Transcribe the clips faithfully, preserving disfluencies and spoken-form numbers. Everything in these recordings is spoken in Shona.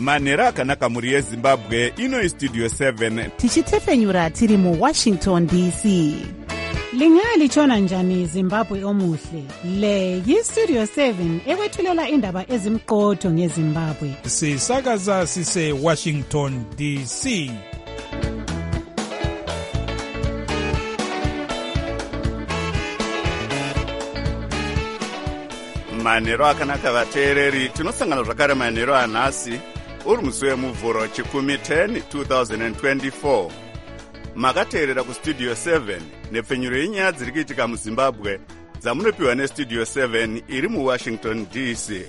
manhero akanaka mhuri yezimbabwe. Ino istudio seven tichitefenyura tiri muwashington D C. Lingalitshona njani Zimbabwe omuhle? Le yistudio seven ekwethulela indaba ezimqotho ngeZimbabwe. Sisakaza sise Washington D C. manhero akanaka vateereri. Tinosangana zvakare manhero anhasi uri musi wemuvhuro chikumi ten twenty twenty-four. Makateerera kustudio seven nepfenyuro yenyaya dziri kuitika muZimbabwe dzamunopiwa nestudio seven iri muWashington D C.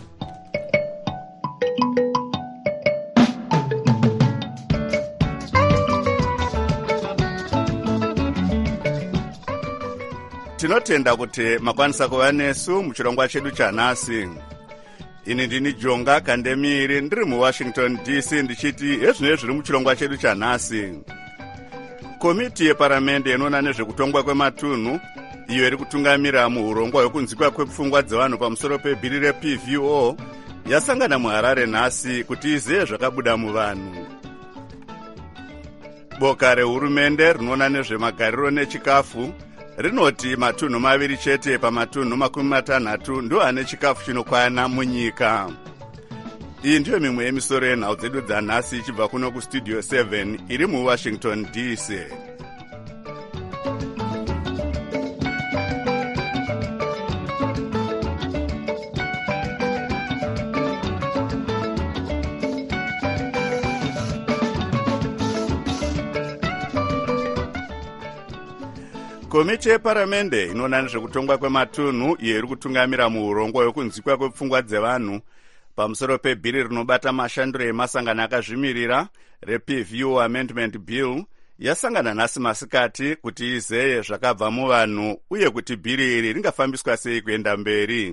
Tinotenda kuti makwanisa kuva nesu muchirongwa chedu chanhasi. Ini ndini Jonga Kandemiri ndiri muWashington D C ndichiti ezvinenge zviri muchirongwa chedu chanhasi. Komiti yeparamende inoona nezvekutongwa kwematunhu iyo iri kutungamira muurongwa hwekunzwikwa kwepfungwa dzevanhu pamusoro pebhiri reP V O yasangana muHarare nhasi kuti izive zvakabuda muvanhu. Boka rehurumende rinoona nezvemagariro nechikafu rinoti matunhu maviri chete pamatunhu makumi matanhatu ndo ane chikafu chinokwana munyika. Iyi ndiyo mimwe yemisoro yenhau dzedu dzanhasi ichibva kuno kustudio seven iri muWashington D C. Komiti yeparamende inoona nezvekutongwa kwematunhu iyo iri kutungamira muurongwa hwekunzwikwa kwepfungwa dzevanhu pamusoro pebhiri rinobata mashandiro emasangano akazvimirira reP V O Amendment Bill yasangana nhasi masikati kuti izeye zvakabva muvanhu uye kuti bhiri iri ringafambiswa sei kuenda mberi.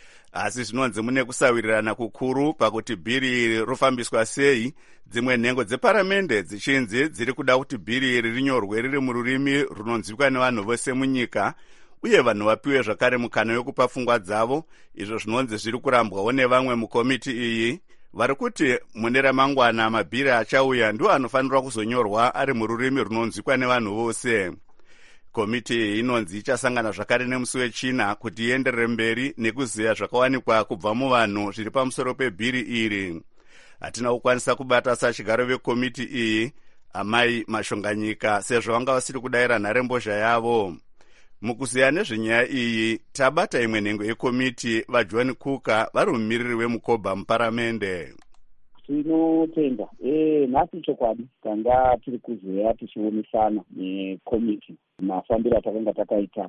Asi zvinonzi mune kusawirirana kukuru pakuti bhiri iri rofambiswa sei, dzimwe nhengo dzeparamende dzichinzi dziri kuda kuti bhiri iri rinyorwe riri mururimi runonzwikwa nevanhu vose munyika uye vanhu vapiwe zvakare mukana wekupa pfungwa dzavo, izvo zvinonzi zviri kurambwawo nevamwe mukomiti iyi vari kuti mune ramangwana mabhiri achauya ndiwo anofanirwa kuzonyorwa ari mururimi runonzwikwa nevanhu vose. Komiti iyi inonzi ichasangana zvakare nemusi wechina kuti ienderere mberi nekuziya zvakawanikwa kubva muvanhu zviri pamusoro pebhiri iri. Hatina kukwanisa kubata sachigaro vekomiti iyi amai Mashonganyika sezvo vanga vasiri kudayira nharembozha yavo. Mukuziya nezvenyaya iyi tabata imwe nhengo yekomiti vaJohn Kuka vari mumiriri wemuKobha muparamende. Tinotenda eh nhasi chokwadi tanga tiri kuzoya tichionesana nekomiti mafambiro atakanga takaita,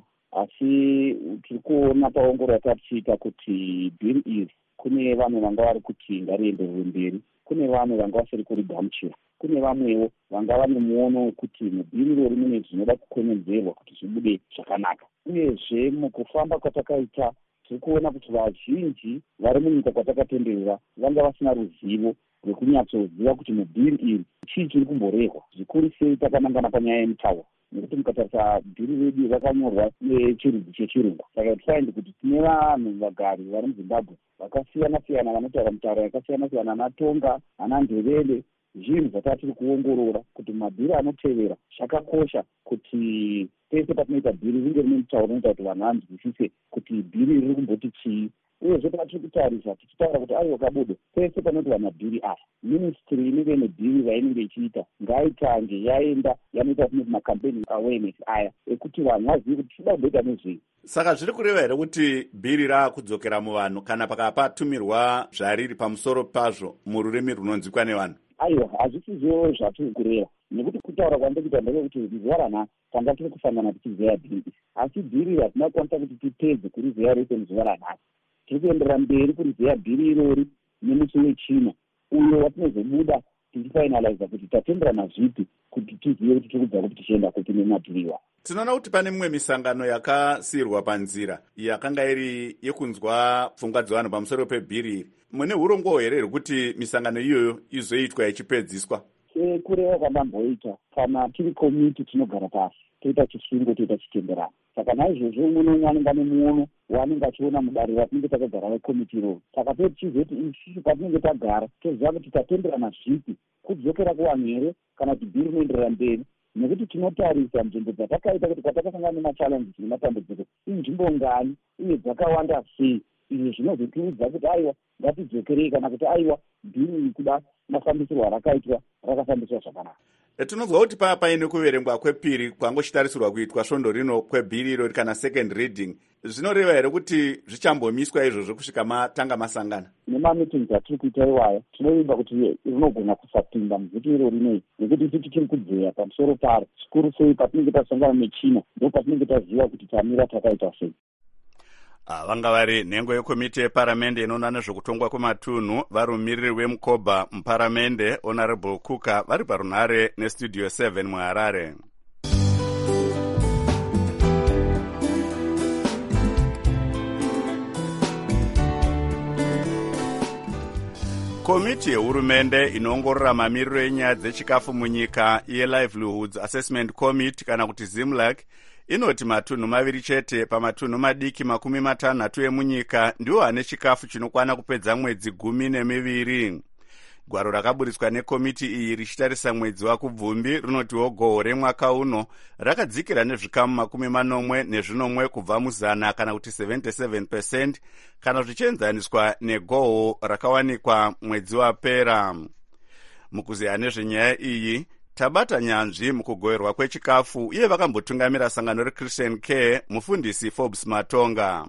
asi tiri kuona paongoro yatatiita kuti bhiri iri kune vamwe vanga vari kuti ngarienderere mberi, kune vamwe vanga vasiri kurigamuchira, kune vamwewo vanga vane muono wekuti mubhiri irori mune zvinoda kukwenenzverwa kuti zvibude zvakanaka. Uyezve mukufamba kwatakaita tiri kuona kuti vazhinji vari munyika kwatakatenderera vanga vasina ruzivo rwekunyatsoziva kuti mubhiri iri chii chiri kumborehwa. Zvikuru sei takanangana panyaya yemutauro, nekuti mukatarisa bhiri redu rakanyorwa nechirudzi chechirungu. Saka tifaindi kuti tine vanhu vagari vari muZimbabwe vakasiyana siyana vanotaura mitauro yakasiyana siyana, ana Tonga, ana Ndebele, zvinhu zvatatiri kuongorora kuti mabhiri anotevera zvakakosha kuti pese patinoita bhiri ringe rine mutauro unoita kuti vanhu vanzwisise kuti bhiri riri kumboti chii. Uyezve patiri kutarisa tichitaura kuti aiwa kabudo pese panoti mabhiri aya ministry inenge nebhiri rainenge ichiita ngaitange yaenda yanoita kuti makampeni awareness aya ekuti vanhu vazive kuti tinoda kuita nezvei. Saka zviri kureva here kuti bhiri raakudzokera muvanhu kana pakapatumirwa zvariri pamusoro pazvo mururimi runonzwikwa nevanhu? Aiwa, hazvisizvo zvatiri kureva, nekuti kutaura kwandikuita ndekuti zuva ranhasi tanga tiri kusangana tichizeya bhiri iri, asi bhiri hatina kukwanisa kuti tipedze kurizeya rese muzuva ranhasi. Tiri kuenderera mberi kurizeya bhiri irori nemusi wechina uyo watinozobuda tichifinaliza kuti tatenderana zvipi kuti tizive kuti tiri kubva kuti tichienda kuti nemabhiriwa. Tinoona kuti pane mimwe misangano yakasiyirwa panzira yakanga iri yekunzwa pfungwa dzevanhu pamusoro pebhiri iri. Mune urongwa here rwekuti misangano iyoyo izoitwa ichipedziswa? Kureva kwandamboita kana tiri komiti tinogara pasi toita chisungo toita chitenderano. saka naizvozvo umwe neumwe anenge ane muono waanenge achiona mudare ratinenge takagara nekomiti iroro. Saka tichizoti isusu patinenge tagara toziva kuti tatenderana zvipi kudzokera kuvanhu here kana kuti bhiri rinoenderera mberi, nekuti tinotarisa nzvimbo dzatakaita kuti kwatakasangana nemachallenges nematambudziko inzvimbo ngani uye dzakawanda sei. Izvi zvinozotiudza kuti aiwa ngatidzokerei kana kuti aiwa bhiri iri kuda mafambisirwo rakaitwa rakafambiswa zvakanaka. Tinonzwa kuti paa paine kuverengwa kwepiri kwangochitarisirwa kuitwa svondo rino kwebhiri iro kana second reading, zvinoreva here kuti zvichambomiswa izvozvo kusvika matanga masangana? Nemameetings atiri kuita iwaya tinovimba kuti rinogona kusapinda muvhiki iro rinei, nekuti isi tichiri kudzeya pamusoro paro. Zvikuru sei patinenge tasangana nechina ndo patinenge taziva kuti tamira takaita sei. Vanga vari nhengo yekomiti yeparamende inoona nezvekutongwa kwematunhu vari mumiriri wemukobha muparamende Honorable Kuka vari parunhare nestudio seven muHarare. Komiti yehurumende inoongorora mamiriro enyaya dzechikafu munyika yeLivelihoods Assessment Committee kana kuti ZIMLAC inoti matunhu maviri chete pamatunhu madiki makumi matanhatu emunyika ndiwo ane chikafu chinokwana kupedza mwedzi gumi nemiviri. Gwaro rakaburitswa nekomiti iyi richitarisa mwedzi waKubvumbi rinotiwo gohwo remwaka uno rakadzikira nezvikamu makumi manomwe nezvinomwe kubva muzana kana kuti seventy-seven percent kana zvichienzaniswa negohwo rakawanikwa mwedzi wapera. Mukuziya nezvenyaya iyi tabata nyanzvi mukugoverwa kwechikafu uye vakambotungamira sangano reChristian Care mufundisi Forbes Matonga.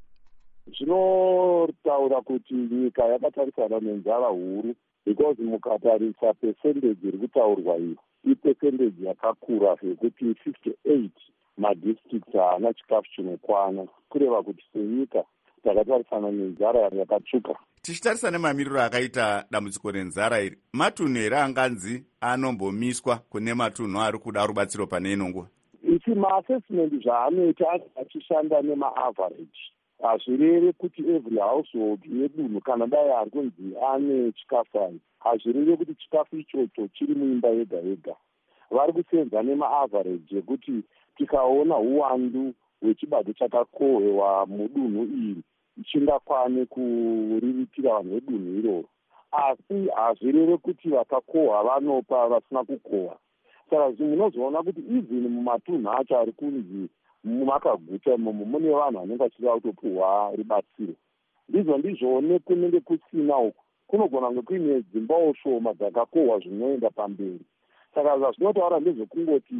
Zvinotaura kuti nyika yakatarisana nenzara huru because mukatarisa percentage iri kutaurwa iyi ipercentage yakakura zvekuti fifty-eight madistricts haana chikafu chinokwana, kureva kuti senyika takatarisana nenzara yakatsvuka. Tichitarisa nemamiriro akaita dambudziko renzara iri, matunhu here anganzi anombomiswa kune matunhu ari kuda rubatsiro pane ino nguva? Ichi maassessment zvaanoita achishanda nemaaverage hazvireve kuti every household yedunhu kana dai ari kunzi ane chikafu ayi, hazvireve kuti chikafu ichocho chiri muimba yega yega. Vari kusenza nemaaverage yekuti tikaona uwandu hwechibato chakakohwewa mudunhu iri chingakwane kuriritira vanhu vedunhu iroro, asi hazvireve kuti vakakohwa vanopa vasina kukohwa. Saka munozoona kuti even mumatunhu acho ari kunzi mumakaguta imomo mune vanhu vanenge vachida kutopuhwa rubatsiro. Ndizvo ndizvone kunenge kusina uku kunogona kunge kuine dzimbawo shoma dzakakohwa zvinoenda pamberi. Saka zvazvinotaura ndezvekungoti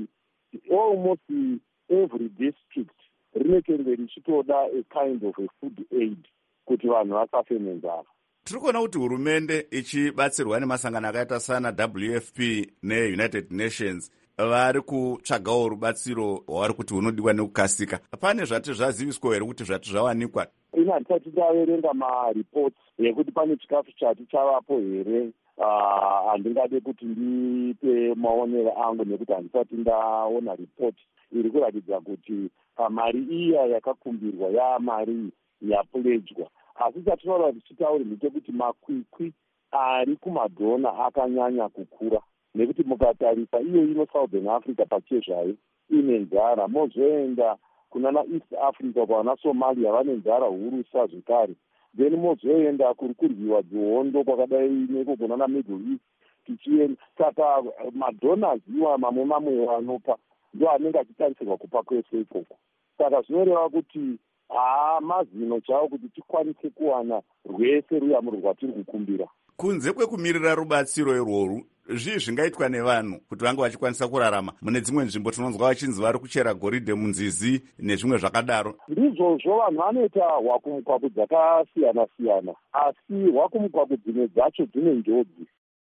almost every district rinenge richitoda a kind of a food aid kuti vanhu vasafe nenzara. Tiri kuona kuti hurumende ichibatsirwa nemasangano akaita sana W F P neUnited Nations vari kutsvagawo rubatsiro hwavari kuti hunodiwa nekukasika. Pane zvati zvaziviswa here kuti zvati zvawanikwa? Ina tisati taverenga mareports yekuti pane chikafu chati chavapo here. Handingade kuti ndipe maonero angu nekuti handisati ndaona report iri kuratidza kuti mari iya yakakumbirwa yamari yapuledzwa. Asi chatinoda tichitaure ndechekuti makwikwi ari kumadhona akanyanya kukura, nekuti mukatarisa iyo ino Southern Africa pachezvayo ine nzara, mozoenda kunana East Africa kwana Somalia vane nzara huru sa zvekare, then mozoenda kuri kuryiwa dzihondo kwakadai neko kunana Middle East tichienda. Saka madonors iwa mamwe mamwe vanopa ndo anenge achitarisirwa kupa kwese ikoko. Saka zvinoreva kuti haa mazino chavo kuti tikwanise kuwana rwese ruyamo rwatiri kukumbira. Kunze kwekumirira rubatsiro irworwu, zvii zvingaitwa nevanhu kuti vange vachikwanisa kurarama mune dzimwe nzvimbo tinonzwa vachinzi vari kuchera goridhe munzizi nezvimwe zvakadaro? Ndizvozvo vanhu vanoita hwakumukwaku dzakasiyana siyana, asi hwakumukwaku dzimwe dzacho dzine njodzi.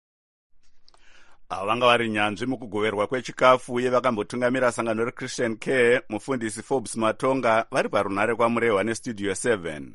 Vanga vari nyanzvi mukugoverwa kwechikafu uye vakambotungamira sangano reChristian Care mufundisi Forbes Matonga vari parunhare kwamurehwa nestudio seven.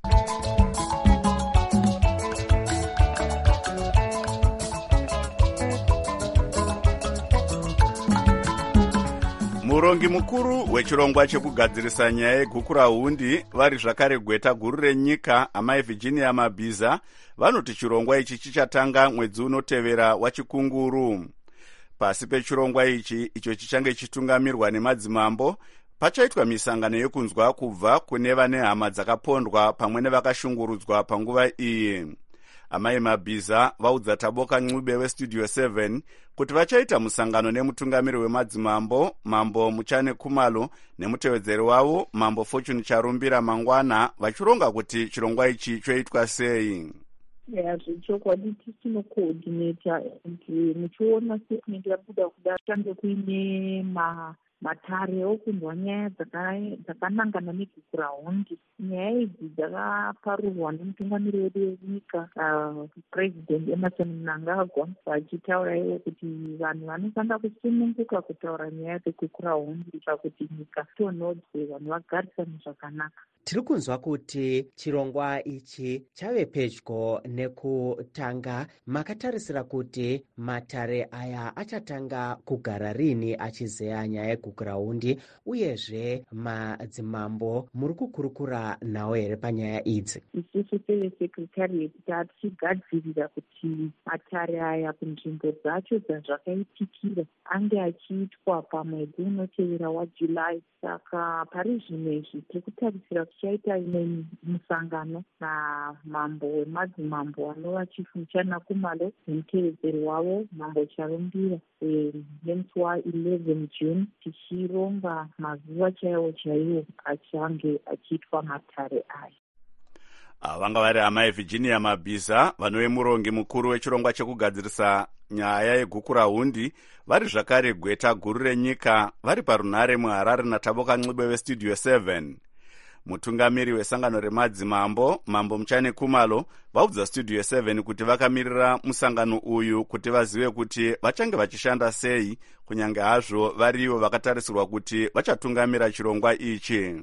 Murongi mukuru wechirongwa chekugadzirisa nyaya yegukurahundi vari zvakare gweta guru renyika amai Virginia Mabhiza vanoti chirongwa ichi chichatanga mwedzi unotevera wachikunguru. Pasi pechirongwa ichi icho chichange chitungamirwa nemadzimambo, pachaitwa misangano yekunzwa kubva kune vane hama dzakapondwa pamwe nevakashungurudzwa panguva iyi. Amai Mabhiza vaudza Taboka Ncube westudio seven kuti vachaita musangano nemutungamiri wemadzimambo Mambo Muchane Khumalo nemutevedzeri wavo Mambo Fortune Charumbira mangwana vachironga kuti chirongwa ichi choitwa sei. Zvechokwadi tisinocoordinata muchiona sekunenge yabuda kuda tange kuine ma matare okunzwa nyaya dzakanangana neguraundi. Nyaya idzi dzakaparurwa nemutungamiri wedu wenyika President Emmerson Mnangagwa vachitaura ivo kuti vanhu vanofanira kusununguka kutaura nyaya dzeguraundi kuitira kuti nyika tonhodzwe vanhu vagarisane zvakanaka. Tiri kunzwa kuti chirongwa ichi chave pedyo nekutanga. Makatarisira kuti matare aya achatanga kugara rini achizeya nyaya yeguraundi, uyezve madzimambo muri kukurukura nawo here panyaya idzi? Isusu sevesekretarieti tichigadzirira kuti matare aya kunzvimbo dzacho dzazvakaitikira ange achiitwa pamwedzi unotevera waJulayi. Saka pari zvino izvi tiri kutarisira tichaita imwe musangano namambo wemadzimambo anova chifu Muchana Khumalo nemutevedzeri wavo Mambo Charumbira nemusi wa11 June tichironga mazuva chaiwo chaiwo achange achiitwa matare aya. Vanga vari amai Virginia Mabhiza vanove murongi mukuru wechirongwa chekugadzirisa nyaya yegukurahundi, vari zvakare gweta guru renyika, vari parunhare muHarare naTaboka Ncube westudio seven. Mutungamiri wesangano remadzimambo Mambo Muchane Khumalo vaudza studio seven kuti vakamirira musangano uyu kuti vazive kuti vachange vachishanda sei, kunyange hazvo varivo vakatarisirwa kuti vachatungamira chirongwa ichi.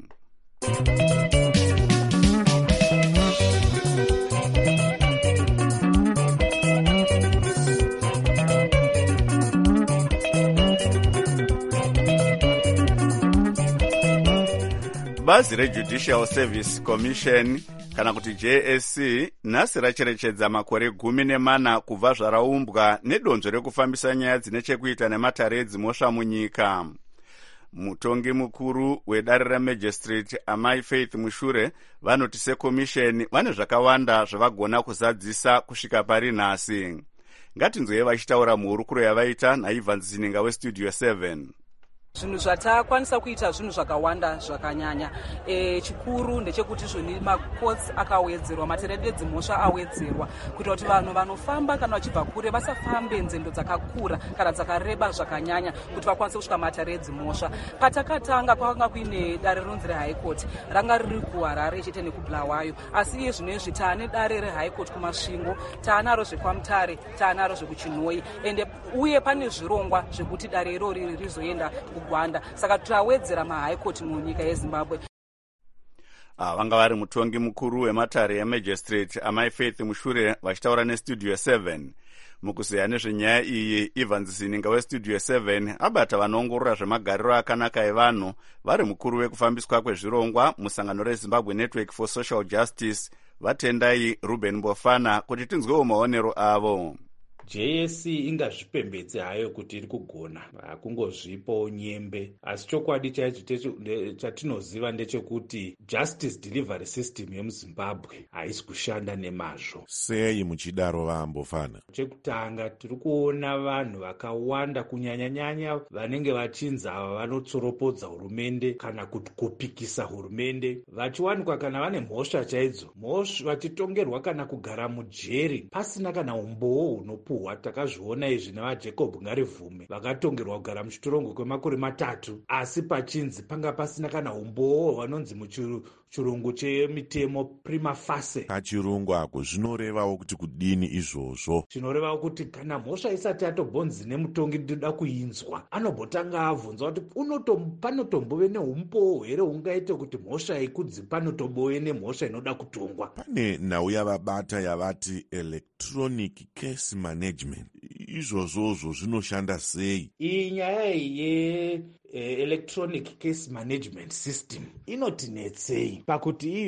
Bazi reJudicial Service Commission kana kuti J S C nhasi racherechedza makore gumi nemana kubva zvaraumbwa nedonzvo rekufambisa nyaya dzine chekuita nematare edzimhosva munyika. Mutongi mukuru wedare remagistrate Amai Faith Mushure vanoti sekomisheni vane zvakawanda zvavagona kuzadzisa kusvika pari nhasi. Ngatinzwei vachitaura muhurukuro yavaita naIvans Zininga westudio seven. Zvinhu zvatakwanisa kuita zvinhu zvakawanda zvakanyanya. E, chikuru ndechekuti zvoni makotsi akawedzerwa, materedi edzimhosva awedzerwa kuitira kuti vanhu vanofamba kana vachibva kure vasafambe nzendo dzakakura kana dzakareba zvakanyanya kuti vakwanise kusvika matare edzimhosva. Patakatanga kwanga kuine dare rinonzi reHigh Court ranga riri kuHarare chete nekubulawayo, asi iye zvinezvi taane dare reHigh Court kuMasvingo, taanaro zvekwaMutare, taanaro zvekuChinhoyi, ende uye pane zvirongwa zvekuti dare irori rizoenda Uganda. Saka tawedzera maHigh Court munyika yeZimbabwe. Ah, vanga vari mutongi mukuru wematare emagistrate Amai Faith Mushure vachitaura nestudio seven. Mukuzeya nezvenyaya iyi, Evans Zininga westudio seven abata vanoongorora zvemagariro akanaka evanhu, vari mukuru wekufambiswa kwezvirongwa musangano reZimbabwe Network for Social Justice, vatendai Ruben Bofana kuti tinzwewo maonero avo. J S C ingazvipembedze hayo kuti iri kugona, hakungozvipo nyembe, asi chokwadi chaicho chatinoziva ndechekuti justice delivery system yemuZimbabwe haisi kushanda nemazvo. Sei muchidaro Vambofana? Chekutanga tiri kuona vanhu vakawanda kunyanya-nyanya vanenge vachinzi ava vanotsoropodza hurumende kana kuti kupikisa hurumende, vachiwanikwa kana vane mhosva chaidzo, mhosva vachitongerwa kana kugara mujeri pasina kana umbowo hunopu. Takazviona izvi navaJacob Ngarivhume vakatongerwa kugara muchitorongo kwemakore matatu, asi pachinzi panga pasina kana umbowo vanonzi muchirungu chemitemo prima facie. Pachirungu ako zvinorevawo kuti kudini izvozvo? Zvinorevawo kuti kana mhosva isati yatobvonzi nemutongi ndoda kuinzwa, anobhotanga abvunza kuti panotombove neumbowo here ungaite kuti mhosva ikudzi panotombove nemhosva inoda kutongwa. Pane nhau yavabata yavati electronic case management, izvozvozvo zvinoshanda sei? Iyi nyaya ye electronic case management system inotinetsei pakuti iyo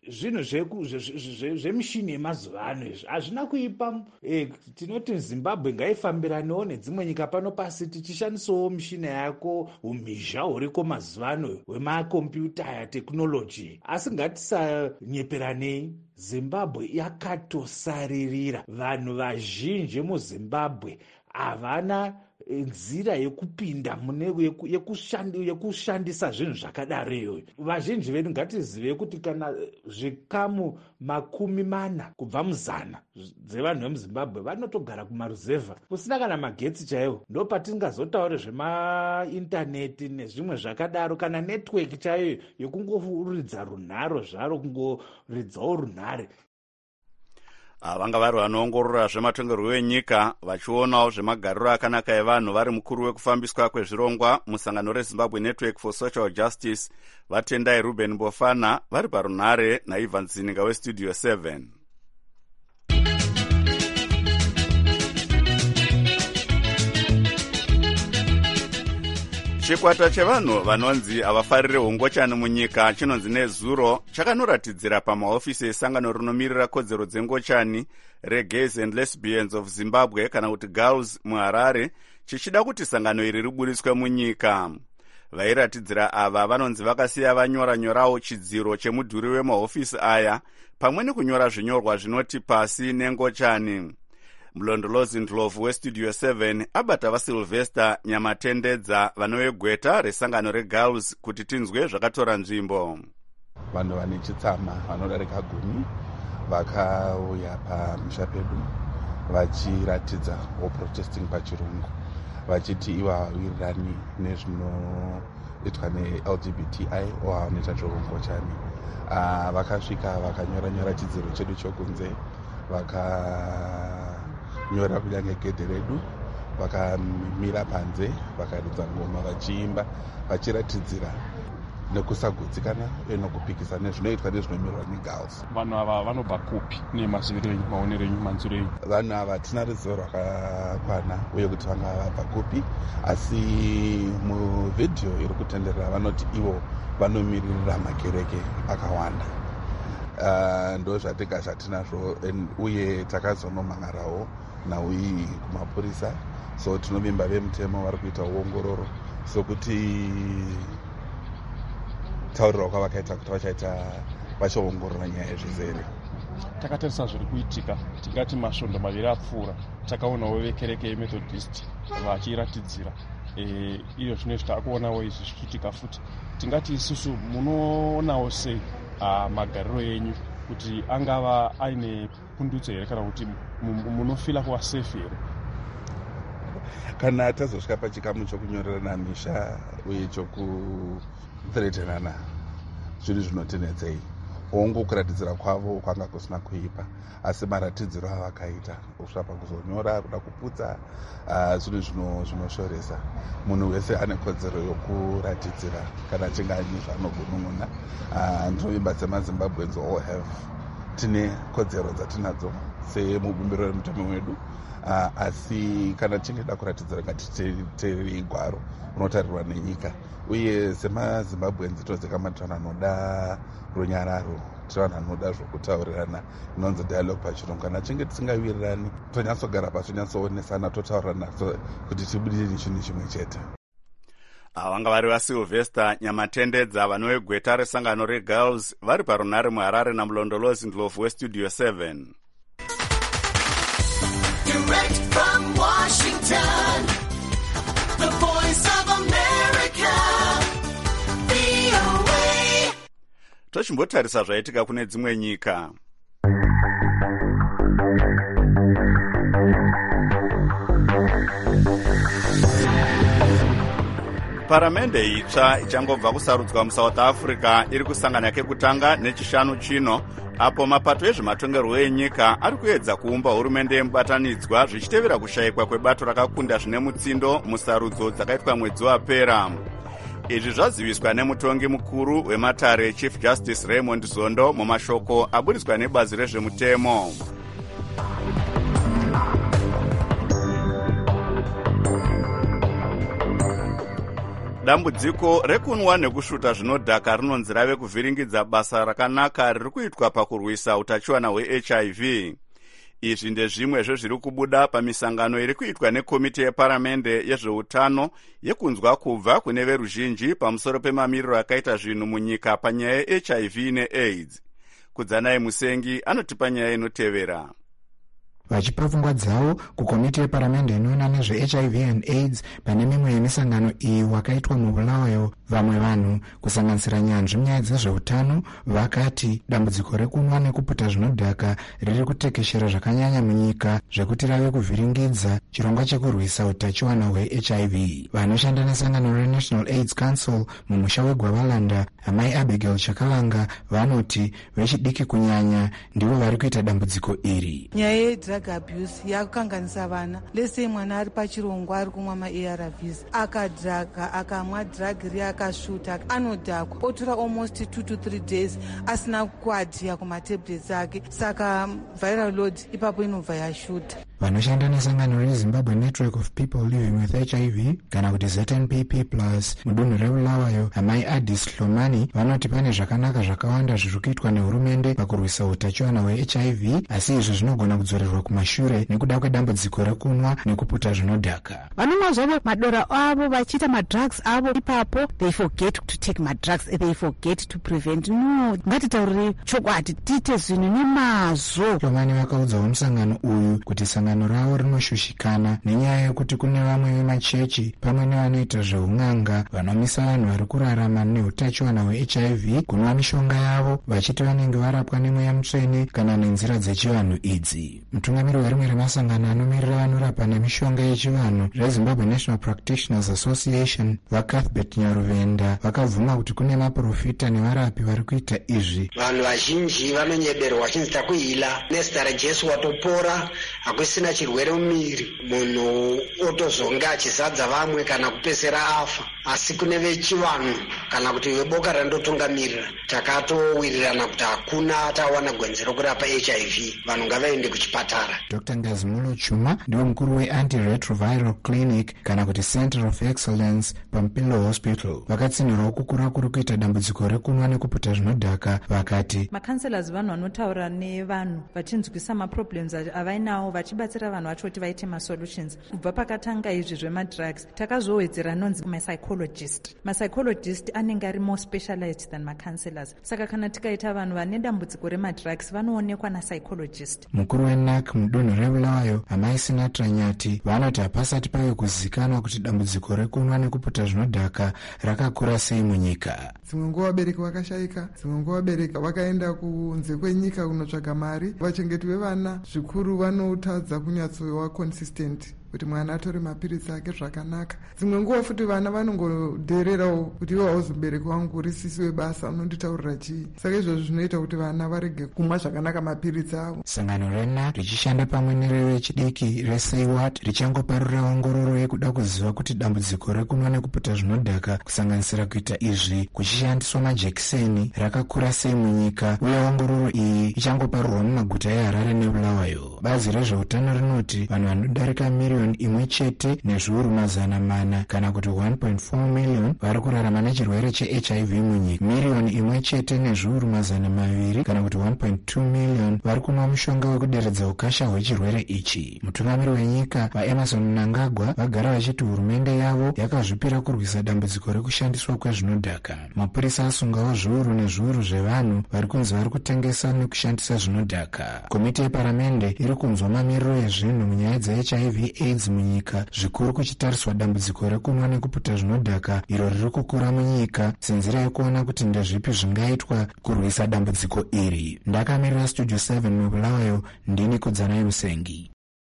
zvinhu zvemishini yemazuva ano izvi hazvina kuipa eh, tinoti zimbabwe ngaifambiranewo nedzimwe nyika pano pasi tichishandisawo mishina yako umhizha huriko mazuva ano hwemakombiyuta yateknoloji, asi ngatisanyeperanei. Zimbabwe yakatosaririra, vanhu vazhinji muzimbabwe havana nzira yekupinda mune yekushandisa zvinhu zvakadaroyo. Vazhinji vedu ngatizive kuti kana zvikamu makumi mana kubva muzana dzevanhu vemuzimbabwe vanotogara kumaruzevha kusina kana magetsi chaiwo. Ndo patingazotaura zvemaintaneti nezvimwe zvakadaro, kana network chaiyo yekungoridza runharo zvaro, kungoridzawo runhare. Vanga vari vanoongorora zvematongerwo enyika vachionawo zvemagariro akanaka evanhu vari mukuru wekufambiswa kwezvirongwa musangano reZimbabwe Network for Social Justice vatendai Ruben Mbofana vari parunhare naIvan Zininga westudio seven. Chikwata chevanhu vanonzi havafarire hongochani munyika chinonzi nezuro chakanoratidzira pamahofisi esangano rinomirira kodzero dzengochani reGays and Lesbians of Zimbabwe kana kuti GALS muHarare, chichida kuti sangano iri riburiswe munyika. Vairatidzira ava vanonzi vakasiya vanyora-nyorawo chidziro chemudhuri wemahofisi aya pamwe nekunyora zvinyorwa zvinoti pasi nengochani. Mlondolozi Ndlovu westudio seven abata vaSylvester Nyamatendedza vanovegweta resangano reGALS kuti tinzwe zvakatora nzvimbo. Vanhu vane chitsama vanodarika gumi vakauya pamusha pedu vachiratidza protesting pachirungu vachiti ivo havawirirani nezvinoitwa neL G B T I o havanoita zvoungochani. Uh, vakasvika vakanyora-nyora chidziro chedu chokunze, vakanyora kunyange gedhe redu, vakamira panze vakaridza ngoma vachiimba vachiratidzira nekusagutsikana uye nokupikisa nezvinoitwa nezvinomirirwa neGALS. Vanhu ava vanobva kupi nemaziviro enyu, maonero enyu, manzuro enyu? Vanhu ava tina ruzivo rwakakwana uye kuti vanga vabva kupi, asi muvhidhiyo iri kutenderera vanoti ivo vanomiririra makereke akawanda. Uh, ndo zvatika zvatinazvo uye takazonomhangarawo nauyi kumapurisa, so tinovimba vemutemo vari kuita uongororo sokuti taurira kwavakaita kuti vachaita vachaongorora nyaya yezvizere. Takatarisa zviri kuitika, tingati masvondo maviri apfuura takaonawo vekereke yeMethodist vachiratidzira e, iyo zvinezvi taakuonawo izvi zvichiitika futi. Tingati isusu munoonawo sei uh, magariro enyu kuti angava aine pundutso here kana kuti munofila kuva safe here? Kana tazosvika pachikamu chokunyorerana misha uye chokuthreatenana zvinhu zvinotinetsei, ongo kuratidzira kwavo kwanga kusina kuipa, asi maratidziro avakaita kusvika pakuzonyora kuda kuputsa uh, zvinhu zvinoshoresa. Munhu wese ane kodzero yokuratidzira kana achinge aine zvaanogunun'una. Uh, ndinovimba semaZimbabweans all have tine kodzero dzatinadzo semubumbiro remutemo wedu. Uh, asi kana tichingeda kuratidzira ngatiteereri gwaro unotarirwa nenyika, uye semaZimbabweans todzeka matanhu anoda runyararo, tivanhu anoda zvokutaurirana, inonzi dialogue pachirungu. Kana chinge tisingawirirani tonyatsogara pasi, tonyatsoonesana, totaurirana kuti tibudire chinhu chimwe chete. Vanga vari vaSylvester Nyamatendedza vanovegweta resangano reGALS vari parunhare muHarare namulondolozi Ndlovu westudio seven. Direct from Washington, the voice of America, V O A. Tochimbotarisa zvaitika kune dzimwe nyika. Paramende itsva ichangobva kusarudzwa muSouth Africa iri kusangana kekutanga nechishanu chino, apo mapato ezvematongerwo enyika ari kuedza kuumba hurumende yemubatanidzwa zvichitevera kushayikwa kwebato rakakunda zvine mutsindo musarudzo dzakaitwa mwedzi wapera. Izvi zvaziviswa nemutongi mukuru wematare Chief Justice Raymond Zondo mumashoko aburiswa nebazi rezvemutemo. dambudziko rekunwa nekusvuta zvinodhaka rinonzi rave kuvhiringidza basa rakanaka riri kuitwa pakurwisa utachiwana hweH I V. Izvi ndezvimwe zvezviri kubuda pamisangano iri kuitwa nekomiti yeparamende yezveutano yekunzwa kubva kune veruzhinji pamusoro pemamiriro akaita zvinhu munyika panyaya yeH I V neAIDS. Kudzanai Musengi anotipa nyaya inotevera. Vachipa pfungwa dzavo kukomiti yeparamende inoona nezveH I V and AIDS pane mimwe yemisangano iyi wakaitwa mubulawayo, vamwe vanhu kusanganisira nyanzvi munyaya dzezveutano vakati dambudziko rekunwa nekuputa zvinodhaka riri kutekeshera zvakanyanya munyika zvekuti rave kuvhiringidza chirongwa chekurwisa utachiwana hweH I V. Vanoshanda nesangano reNational AIDS Council mumusha weGwavalanda, amai Abigail Chakalanga, vanoti vechidiki kunyanya ndivo vari kuita dambudziko iri. Nyaya drug abuse yakukanganisa vana. Lese mwana ari pachirongwa ari kumwa ma-A R Vs akadhaga akamwa drug ri akasvuta anodhakwa otora almost two to three days asina kuadhiya kumatablets ake, saka viral load ipapo inobva yashuta. Vanoshanda nesangano reZimbabwe Network of People Living with H I V kana kuti Z N P P plus mudunhu reBulawayo, amai Addis Hlomani, vanoti pane zvakanaka zvakawanda zviri kuitwa nehurumende pakurwisa utachiwana hweH I V, asi izvi zvinogona kudzorerwa kumashure nekuda kwedambudziko rekunwa nekuputa zvinodhaka. Vanonwa zvavo madora avo vachiita madrugs avo, ipapo they forget to take madrugs, they forget to prevent. No, ngatitaurire chokwadi, tiite zvinhu nemazvo. Hlomani vakaudzawo musangano uyu kuti sangano ravo rinoshushikana nenyaya yekuti kune vamwe vemachechi pamwe nevanoita zveun'anga vanomisa vanhu vari kurarama neutachiwana hweH I V kunwa mishonga yavo vachiti vanenge varapwa nemweya mutsvene kana nenzira dzechivanhu idzi. Mutungamiri werimwe remasangano anomirira vanorapa nemishonga yechivanhu reZimbabwe National Practitioners Association, vaCuthbert Nyaruvenda, vakabvuma kuti kune maprofita nevarapi vari kuita izvi. Vanhu vazhinji vanonyeberwa vachinzi takuhila nezita raJesu watopora, hakusina chirwere mumiri, munhu otozonga achizadza vamwe kana kupesera afa. Asi kune vechivanhu kana kuti veboka randotungamirira takatowirirana kuti hakuna tawana gwenzi rokurapa H I V, vanhu ngavaende kuchipatara. Doctor Ngazimulo Chuma ndiwe mukuru we-Antiretroviral Clinic kana kuti Center of Excellence paMpilo Hospital. Vakatsinhirawo kukura kuri kuita dambudziko rekunwa nekuputa zvinodhaka, vakati makanselas vanhu vanotaura nevanhu vachinzwisa maproblems avainawo vachibatsira vanhu vacho kuti vaite masolutions. Kubva pakatanga izvi zvemadrugs takazowedzera anonzi mapsychologist. Mapsychologist anenge ari more specialized than makanselas, saka kana tikaita vanhu vane dambudziko remadrugs vanoonekwa napsychologist. Mukuru weN A C mudunhu reBulawayo, amai Sinatra Nyati, vanoti hapasati pave kuzikanwa kuti dambudziko rekunwa nekuputa zvinodhaka rakakura sei munyika. Dzimwe nguva vabereki vakashayika, dzimwe nguva vabereki vakaenda kunze kwenyika kunotsvaga mari. Vachengeti vevana zvikuru vanotadza kunyatsowa consistent kuti mwana atore mapiritsi ake zvakanaka. Dzimwe nguva futi vana vanongodhererawo kuti iwe hauzi mubereki wangu, uri sisi webasa, unonditaurira chii. Saka izvozvo zvinoita kuti vana varege kumwa zvakanaka mapiritsi avo. Sangano reN A C richishanda pamwe nerevechidiki reSaywat richangoparura ongororo yekuda kuziva kuti dambudziko rekunwa nekuputa zvinodhaka kusanganisira kuita izvi kuchishandiswa majekiseni rakakura sei munyika, uye ongororo iyi ichangoparurwa mumaguta eHarare neBulawayo. Bazi rezveutano rinoti vanhu vanodarika miriyoni imwe chete nezviuru mazana mana kana kuti one point four million vari kurarama nechirwere cheH I V munyika. Miriyoni imwe chete nezviuru mazana maviri kana kuti one point two million vari kunwa mushonga wekuderedza ukasha hwechirwere ichi. Mutungamiri wenyika vaEmerson Mnangagwa vagara vachiti hurumende yavo yakazvipira kurwisa dambudziko rekushandiswa kwezvinodhaka. Mapurisa asungawo zviuru nezviuru zvevanhu vari kunzi vari kutengesa nekushandisa zvinodhaka. Komiti yeparamende iri kunzwa mamiriro ezvinhu munyaya dzeH I V AIDS munyika, zvikuru kuchitariswa dambudziko rekunwa nekuputa zvinodhaka iro riri kukura munyika senzira yekuona kuti ndezvipi zvingaitwa kurwisa dambudziko iri. Ndakamirira Studio seven muBulawayo, ndini Kudzanai Musengi.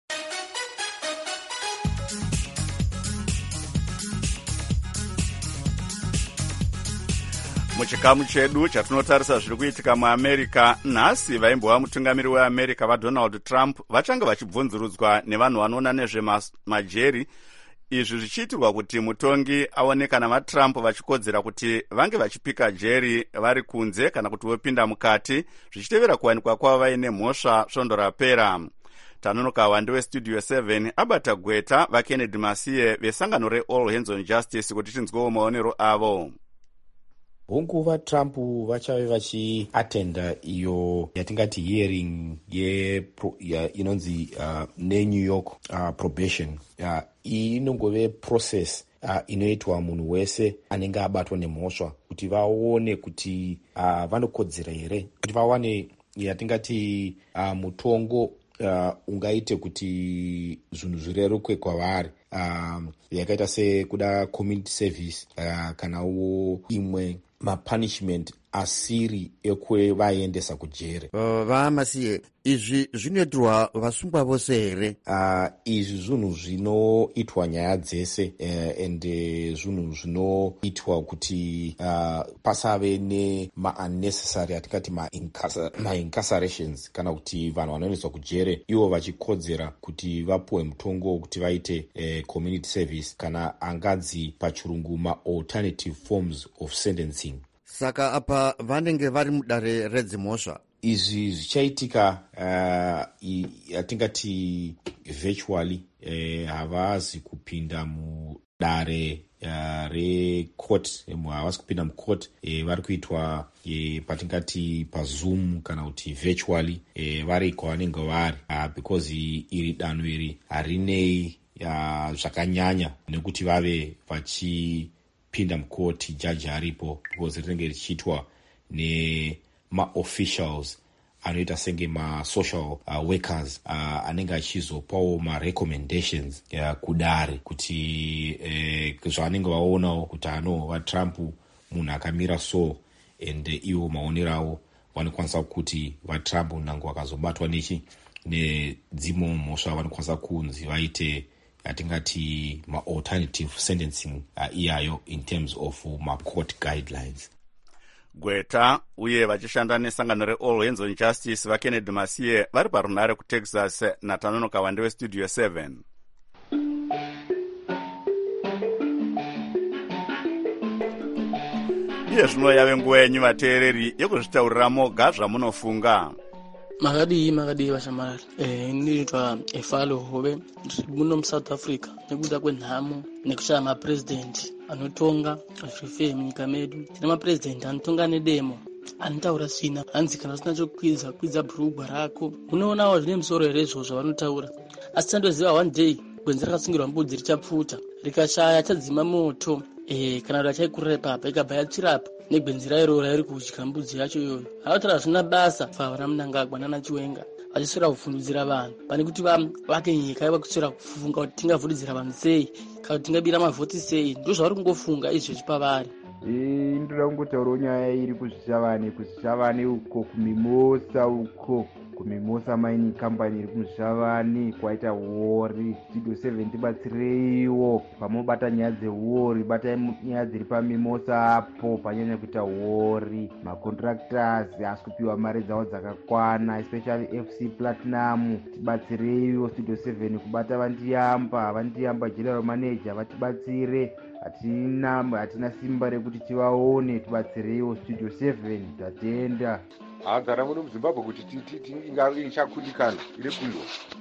Muchikamu chedu chatinotarisa zviri kuitika muAmerica nhasi, vaimbova mutungamiri weAmerica vaDonald Trump vachanga vachibvunzurudzwa nevanhu vanoona nezvemajeri, izvi zvichiitirwa kuti mutongi aone kana vaTrump vachikodzera kuti vange vachipika jeri vari kunze kana kuti vopinda mukati, zvichitevera kuwanikwa kwavo vaine mhosva svondo rapera. tanonoka wande westudio seven abata gweta vakennedy masiye vesangano reall hands on justice kuti tinzwewo maonero avo. hongu vatrump vachave vachiatenda iyo yatingati hearing inonzi uh, nenew york uh, probation. uh, iyi inongove process uh, inoitwa munhu wese anenge abatwa nemhosva kuti vaone kuti uh, vanokodzera here kuti vawane yatingati uh, mutongo uh, ungaite kuti zvinhu zvirerukwe kwavari. um, yakaita sekuda community service uh, kanawo imwe mapunishment asiri ekwevaendesa kujere. uh, vamasiye izvi zvinoitirwa vasungwa vose here? uh, izvi zvinhu zvinoitwa nyaya dzese uh, ende zvinhu zvinoitwa kuti uh, pasave nema-unnecessary atingati ma-incarcerations kana kuti vanhu vanoendeswa kujere ivo vachikodzera kuti vapuwe mutongo wekuti vaite uh, community service kana anganzi pachirungu ma-alternative forms of sentencing. Saka apa vanenge vari mudare redzimhosva. Izvi zvichaitika uh, atingati virtually havazi uh, kupinda mudare uh, recourt havasi kupinda mucourt uh, vari kuitwa uh, patingati pazoom kana kuti virtually uh, vari kwavanenge vari uh, because iri danho iri harinei uh, zvakanyanya nekuti vave vachi pinda mukoti jaji aripo because rinenge richiitwa nema-officials anoita senge ma-social uh, workers uh, anenge achizopawo ma-recommendations uh, kudare kuti uh, zvavanenge vaonawo kuti ano vatrump munhu akamira so and uh, ivo maonero avo vanokwanisa kuti vatrump nange vakazobatwa nechi nedzimwe mhosva vanokwanisa kunzi vaite atingati ma-alternative sentencing uh, iyayo in terms of uh, ma-court guidelines. Gweta uye vachishanda nesangano reall hands on justice vakennedy masiye vari parunare kutexas natanonoka wande westudio seven. iye zvino yave nguva yenyu vateereri yekuzvitaurira moga zvamunofunga. makadii makadii vashamarari eh ndinoitwa efalo hove muno muSouth Africa nekuda kwenhamo nekushaya mapresident anotonga zvife munyika medu. Tine mapresident anotonga nedemo anotaura svina hanzi kana usina chokwiza kwidza bhurugwa rako. Unoonawo zvine musoro here izvozvo vanotaura, asi tandoziva one day gwenzi rakasungirwa mbudzi richapfuta rikashaya chadzima moto eh kana kuti achaikurira ipapa ikabva yachirapa negwenzi rairo rairi kudya mbudzi yacho iyoyo. Havatora zvina basa vavana Mnangagwa nana Chiwenga vachiswera kufundudzira vanhu pane kuti vake nyika iva kuswera kufunga kuti tingavhuridzira vanhu sei kana kuti tingabira mavhoti sei. Ndo zvavari kungofunga izvezvi pavari. Ndoda kungotaurawo nyaya iri kuzvishavane kuzvishavane uko kumimosa uko kumimosa mining company iri kuzvishavane kwaita wori. Studio seven tibatsireiwo pamobata nyaya dzewori, batai nyaya dziri pamimosa apo panyanya kuita wori. Macontractors hasi kupiwa mari dzavo dzakakwana, especially F C Platinum. Tibatsireiwo Studio seven kubata vandiyamba vandiyamba general manager vatibatsire. Hatina hatina simba rekuti tivaone, tibatsireiwo Studio seven tatenda. Hanzara muno muZimbabwe kuti ichakundikana iri kundwa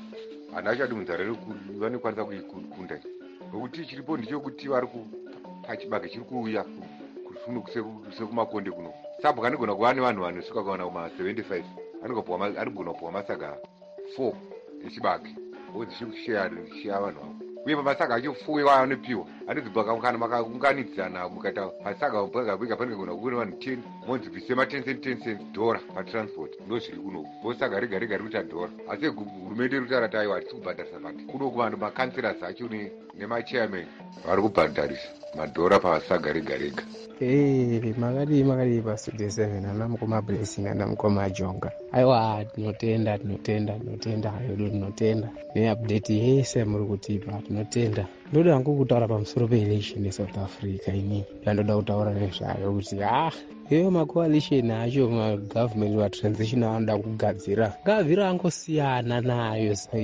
hana chadi munzara vanokwanisa kuikunda nokuti chiripo ndechekuti vari pachibage chiri kuuya kufuno sekumakonde kuno. Sabhuka anogona kuva nevanhu vanosvika kuwana kuma seventy-five anogona kupuwa masaga four echibage odzisheya vanhu avo uye pamasaga achifuwewa anopiwa anodzibva kana makaunganidzana mukaita masaga pega panenge kuna kuona vanhu ten monzi bvisema ten cent ten cent dhora patransport ndo zviri kuno vosaga rega rega riri kuita dhora asi hurumende iri kutaura taiwa hatisi kubhadharisa vanhu kuno kuvanhu makanselas acho nemachairman vari kubhadharisa madhora pasaga rega rega. Hey, makadii makadii paStudio seven ana mukoma blessing ana mukoma Jonga. Aiwa tinotenda tinotenda tinotenda hayo tinotenda neupdate yese muri kutipa tinotenda. Ndoda hangu kutaura pamusoro peelection eSouth Africa ini ndoda kutaura nezvayo kuti ah iyo macoalition acho magovernment wa transition anoda kugadzira ngavira angosiyana nayo A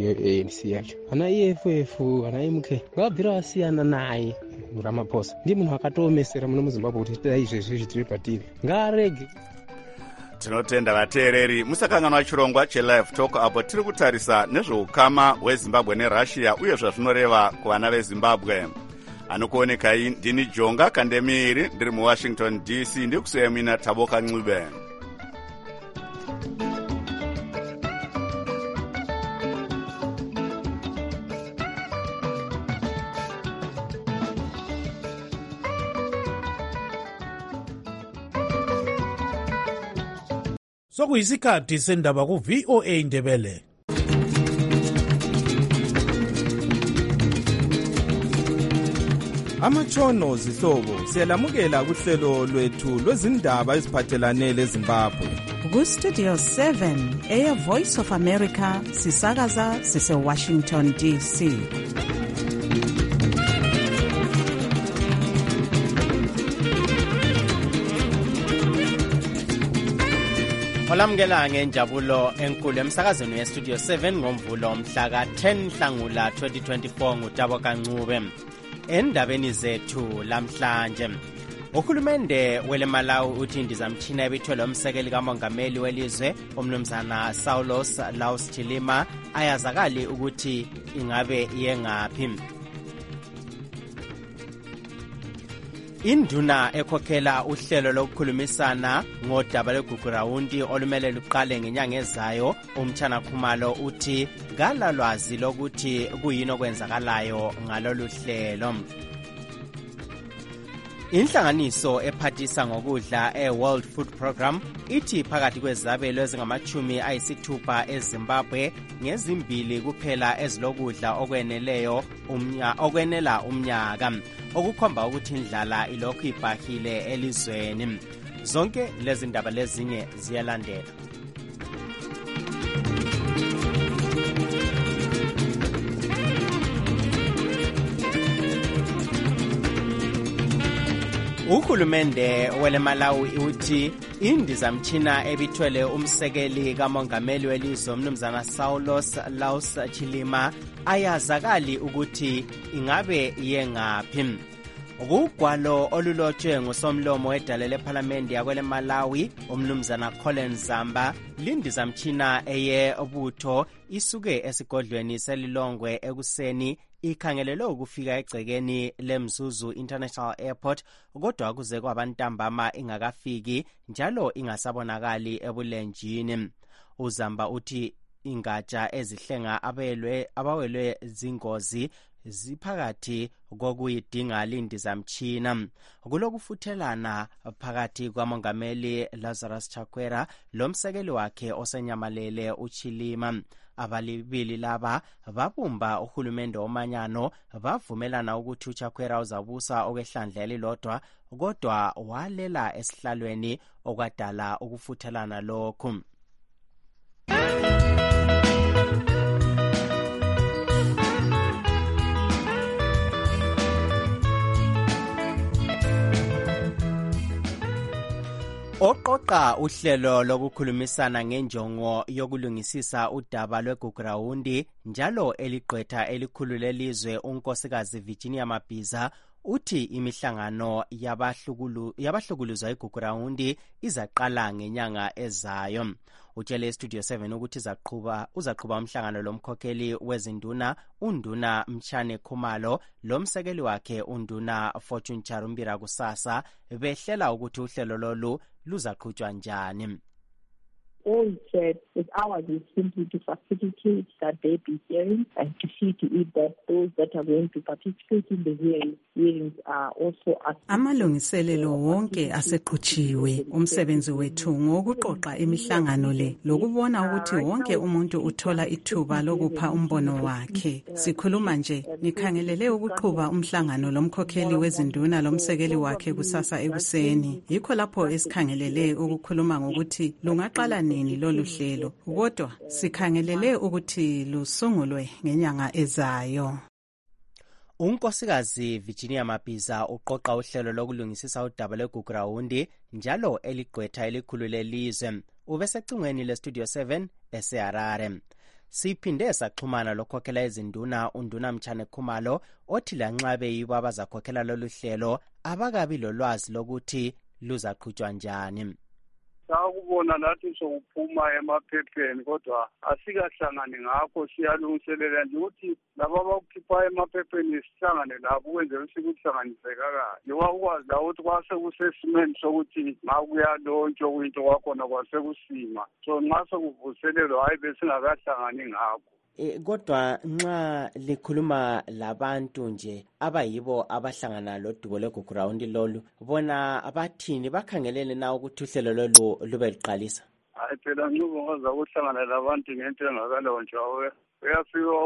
N C yacho ana E F F ana M K ngavira wasiyana naye Ramaphosa ndi munhu akatoomesera muno muZimbabwe kuti dai izvezvi zvitiri patiri ngarege. tinotenda vateereri musakanganwa chirongwa chelive talk apo tiri kutarisa nezveukama hwezimbabwe nerussia uye zvazvinoreva kuvana vezimbabwe. Anokuonekai ndini Jonga Kandemiri ndiri muwashington D C ndikusiyamina Taboka Ncube. Sokuyisikhathi sendaba ku V O A Ndebele. Amatshono zihlobo siyalamukela kuhlelo lwethu lwezindaba eziphathelane leZimbabwe. Ku Studio seven Air Voice of America sisakaza sise Washington D C. Olamukela ngenjabulo enkulu emsakazweni weStudio seven ngomvulo mhla ka ten Nhlangula twenty twenty-four nguTaboka Ncube. Endabeni zethu lamhlanje, uhulumende wele Malawi uthi indizamtshina ebithwele umsekeli kamongameli welizwe umnumzana Saulos Laus Chilima ayazakali ukuthi ingabe iyengaphi. Induna ekhokhela uhlelo lokukhulumisana ngodaba lweGugurawundi olumele luqale ngenyanga ezayo, uMtshana Khumalo uthi kala lwazi lokuthi kuyini okwenzakalayo ngalolu hlelo. Inhlanganiso ephathisa ngokudla e-World Food Program ithi phakathi kwezabelo ezingamachumi ayisithupha eZimbabwe ngezimbili kuphela ezilokudla okweneleyo umnya okwenela umnyaka, okukhomba ukuthi indlala ilokhu ibhahile elizweni. Zonke lezi ndaba lezinye ziyalandela. Uhulumende wele Malawi uthi indizamtshina ebithwele umsekeli kamongameli welizwe umnumzana Saulos Laus Chilima ayazakali ukuthi ingabe iyengaphi. Ukugwalo olulotshwe ngusomlomo wedale leParliament yakwele Malawi umnumzana Colin Zamba lindizamtshina eyebutho isuke esigodlweni selilongwe ekuseni ikhangelelwe ukufika egcekeni leMzuzu International Airport, kodwa kuze kwabantambama ingakafiki njalo ingasabonakali ebulenjini. uZamba uthi ingatsha ezihlenga abelwe abawelwe zingozi ziphakathi kokuyidinga lindizamtshina. Kulokufuthelana phakathi kwamongameli Lazarus Chakwera lomsekeli wakhe osenyamalele uChilima. Abalibili laba babumba uhulumende omanyano bavumelana ukuthi uChakwera uzabusa okwehlandla elilodwa, kodwa walela esihlalweni okwadala ukufuthelana lokhu. Oqoqa uhlelo lokukhulumisana ngenjongo yokulungisisa udaba lweGugurawundi njalo eligqwetha elikhulu lelizwe unkosikazi Virginia Mabhiza uthi imihlangano yabahlukulu yabahlukuluzwa eGugurawundi izaqala ngenyanga ezayo. Utshele Studio seven ukuthi izaqhuba uzaqhuba umhlangano lomkhokheli wezinduna unduna Mtshana Khumalo lomsekeli wakhe unduna Fortune Charumbira kusasa behlela ukuthi uhlelo lolu luzaqhutshwa njani. All it said is ours is simply to facilitate that there be hearings and to see to it that those that are going to participate in the hearings, hearings are also asked. Amalungiselelo wonke aseqhutshiwe. Umsebenzi wethu ngokuqoqa imihlangano le lokubona ukuthi wonke umuntu uthola ithuba lokupha umbono wakhe. Sikhuluma nje nikhangelele ukuqhuba umhlangano lomkhokheli wezinduna lomsekeli wakhe kusasa ekuseni. Yikho lapho esikhangelele ukukhuluma ngokuthi lungaqala nini lolu hlelo, kodwa sikhangelele ukuthi lusungulwe ngenyanga ezayo. Unkosikazi Virginia Mabhiza uqoqa uhlelo lokulungisisa udaba lweGugurawundi njalo eligqwetha elikhulu lelizwe. Ubesecingweni leStudio seven eseHarare. Siphinde saxhumana lokhokhela izinduna unduna Mtshana Khumalo othi lanxabe yibo abazakhokhela lolu hlelo abakabi lolwazi lokuthi luzaqhutshwa njani. sakubona lathi sokuphuma emaphepheni kodwa asikahlangani ngakho siyalungiselela nje ukuthi laba abakukhipha emaphepheni sihlangane labo ukwenzela ukuthi kuhlanganiseka kahle njengoba ukwazi la ukuthi kwasekusesimeni sokuthi makuyalontshwa kuyinto kwakhona kwasekusima so nxa sekuvuselelwa hhayi besingakahlangani ngakho. E, kodwa nxa likhuluma labantu nje abayibo abahlangana lodubo lweGugurawundi lolu bona abathini bakhangelele na ukuthi uhlelo lolu lube liqalisa? Hayi phela ncubo ngoza ukuhlangana labantu ngento engakalontshwa uyafika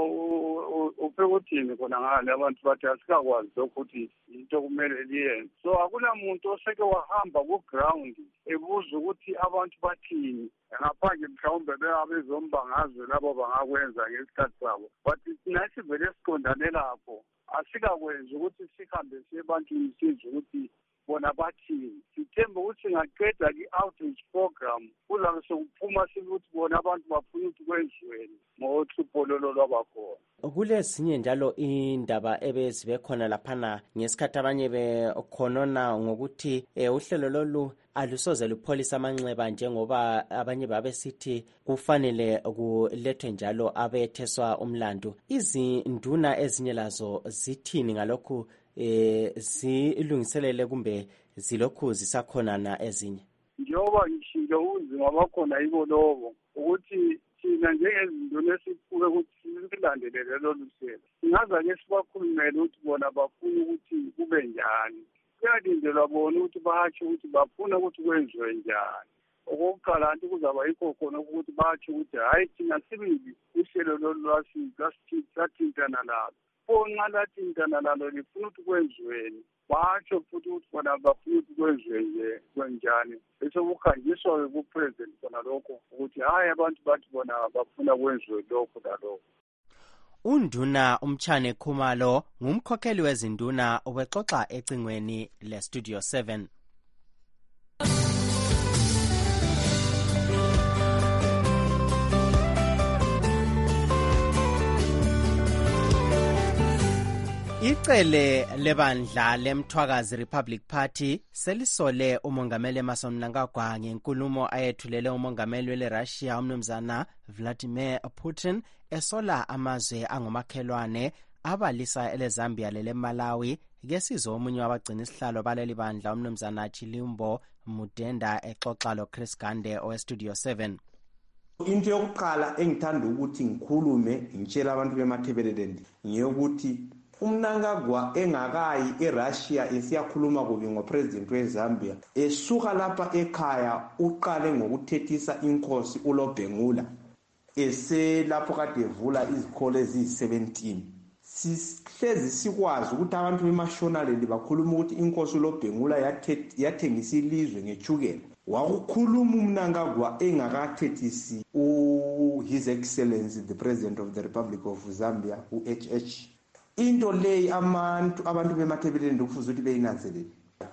ufika uthini khona ngale abantu bathi asikakwazi ukuthi into kumele liyenze so akunamuntu oseke wahamba ku-ground ebuza ukuthi abantu bathini ngaphandle mhlawumbe bebezombangazwe labo bangakwenza ngesikhathi sabo but thina sivele siqondane lapho asikakwenzi ukuthi sihambe siye ebantwini sizwe ukuthi bona bathini sithembe ukuthi singaqeda i-outreach program kuzabe sekuphuma sikuthi bona abantu bafuna ukuthi kwenziweni ngohlupho lolo lwabakhona. Kulezinye njalo indaba ebezibe khona laphana ngesikhathi abanye bekhonona ngokuthi eh, uhlelo lolu alusoze lupholisa amanxeba njengoba abanye babesithi kufanele kulethwe njalo abetheswa umlando. Izinduna ezinye lazo zithini ngalokhu eh zilungiselele kumbe zilokhu zisakhonana ezinye? Njengoba ngishilo uzima bakhona yibo lobo ukuthi thina njengezinduna esiphuke ukuthi silandelele lolu hlelo singaza-ke sibakhulumele ukuthi bona bafuna ukuthi kube njani kuyalindelwa bona ukuthi batsho ukuthi bafuna ukuthi kwenziwe njani. Okokuqala nti kuzaba yikho khona ukuthi batsho ukuthi hhayi thina sibili uhlelo lolu lathintana lalo pho nxa lathintana lalo lifuna ukuthi kwenziweni batsho futhi ukuthi bona bafuna ukuthi kwenziwe nje kwenjani bese kuhanjiswa-ke kupresident khona lokho ukuthi hhayi abantu bathi bona bafuna kwenziwe lokho lalokho. Unduna uMtshane Khumalo ngumkhokheli wezinduna ubexoxa ecingweni leStudio seven. Icele lebandla lemthwakazi Republic Party selisole umongameli Emmerson Mnangagwa ngenkulumo ayethulele umongameli weRussia umnumzana Vladimir Putin esola amazwe angomakhelwane abalisa eleZambia lele Malawi ngesizo omunye wabagcina isihlalo baleli bandla umnumzana Chilimbo Mudenda exoxa lo Chris Gande oweStudio seven. Into yokuqala engithanda ukuthi ngikhulume ngitshela abantu bemathebelelendi ngiyokuthi uMnangagwa engakayi eRussia esiyakhuluma kubi ngopresident weZambia esuka lapha ekhaya uqale ngokuthethisa inkosi uLobhengula eselapho kade evula izikole eziyi-seventeen. Sihlezi sikwazi ukuthi abantu bemashonaleli bakhuluma ukuthi inkosi uLobhengula yathengisa ilizwe ngechukela. Wakukhuluma uMnangagwa engakathethisi u His Excellency the President of the Republic of Zambia u-H H. Into leyi abantu abantu bemathebeleni kufuze ukuthi beyinanzelele.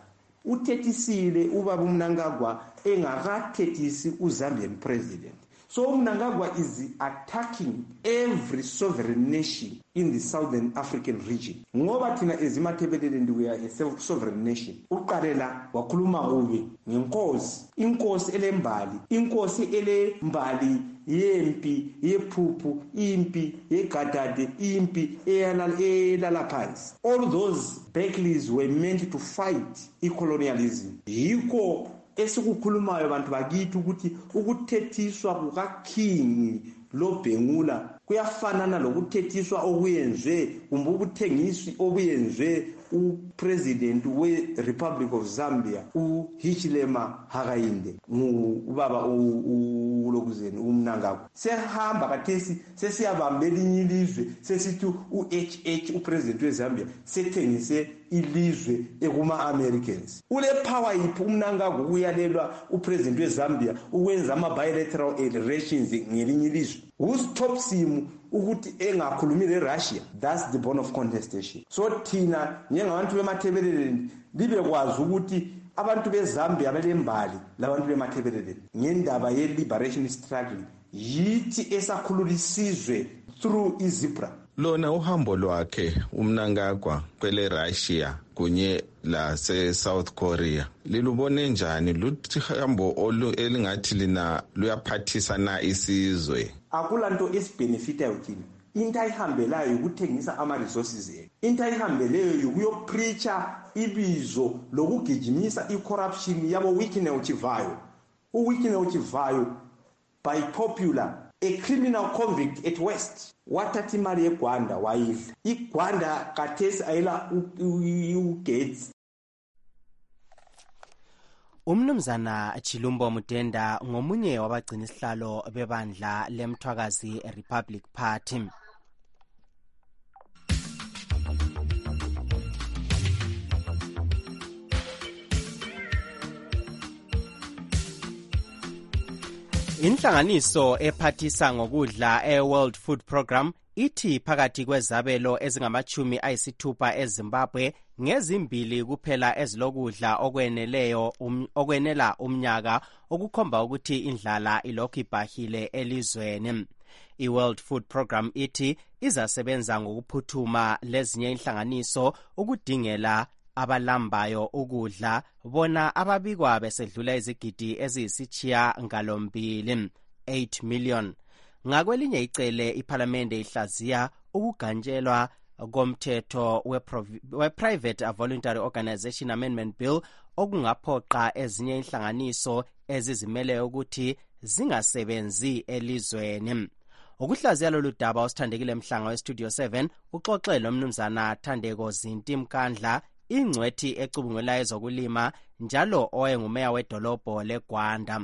Uthethisile ubaba uMnangagwa engakathethisi uZambian president. So uMnangagwa is attacking every sovereign nation in the Southern African region. Ngoba thina ezimathebeleni we are a sovereign nation. Uqalela wakhuluma kubi ngenkosi, inkosi elembali, inkosi elembali yempi yephuphu impi yegadade impi eyalala phansi. All those battles were meant to fight i-colonialism. Yiko esikukhulumayo abantu bakithi ukuthi ukuthethiswa kukaKing Lobhengula kuyafanana lokuthethiswa okuyenzwe kumbe ukuthengiswa okuyenzwe upresident we-Republic of Zambia uHichilema Hakainde ubaba ulokuzeni uMnangagwa. Sehamba kathesi sesiyabambela elinye ilizwe sesithi u-H H upresident weZambia sethengise ilizwe ekuma-Americans. Ule power yiphi uMnangagwa ukuyalelwa upresident weZambia ukwenza ama-bilateral relations ngelinye ilizwe? Who's simu ukuthi engakhulumi leRussia? That's the bone of contestation. So thina njengabantu bemathebeleleni libe kwazi ukuthi abantu beZambia belembali labantu bemathebeleleni ngendaba ye-liberation struggle yithi esakhululisizwe through izibra lona uhambo lwakhe uMnangagwa kwele Russia kunye lase-South Korea lilubone njani? Luhambo elingathi lina luyaphathisa na isizwe? Akulanto esibhenefitayo thina. Into ayihambelayo ukuthengisa ama-resources ethu. Into ayihambeleyo ukuyopreacha ibizo lokugijimisa i-corruption yabo Wikine Uchivayo. uWikine Uchivayo by popular a criminal convict at West. Wathathi imali yeGwanda wayidla. IGwanda kathesi ayila uGates. Umnumzana Chilumbo Mutenda ngomunye wabagcina isihlalo bebandla leMthwakazi Republic Party. Inhlanganiso ephathisa ngokudla e-World Food Program ithi phakathi kwezabelo ezingamachumi ayisithupha eZimbabwe ngezimbili kuphela ezilokudla okweneleyo um, okwenela umnyaka okukhomba ukuthi indlala ilokhu ibhahile elizweni. I-World Food Program ithi izasebenza ngokuphuthuma lezinye inhlanganiso ukudingela abalambayo ukudla bona ababikwa besedlula izigidi eziyisitshiya ngalombili eight million. Ngakwelinye icele iPhalamende ihlaziya ukuganjelwa komthetho we-Private Voluntary Organization Amendment Bill okungaphoqa ezinye inhlanganiso ezizimele ukuthi zingasebenzi elizweni. Ukuhlaziya lolu daba usithandekile Mhlanga weStudio seven uxoxele umnumzana Thandeko Zinti Mkandla ingcwethi ecubungula ezokulima njalo oyengumeya wedolobho leGwanda.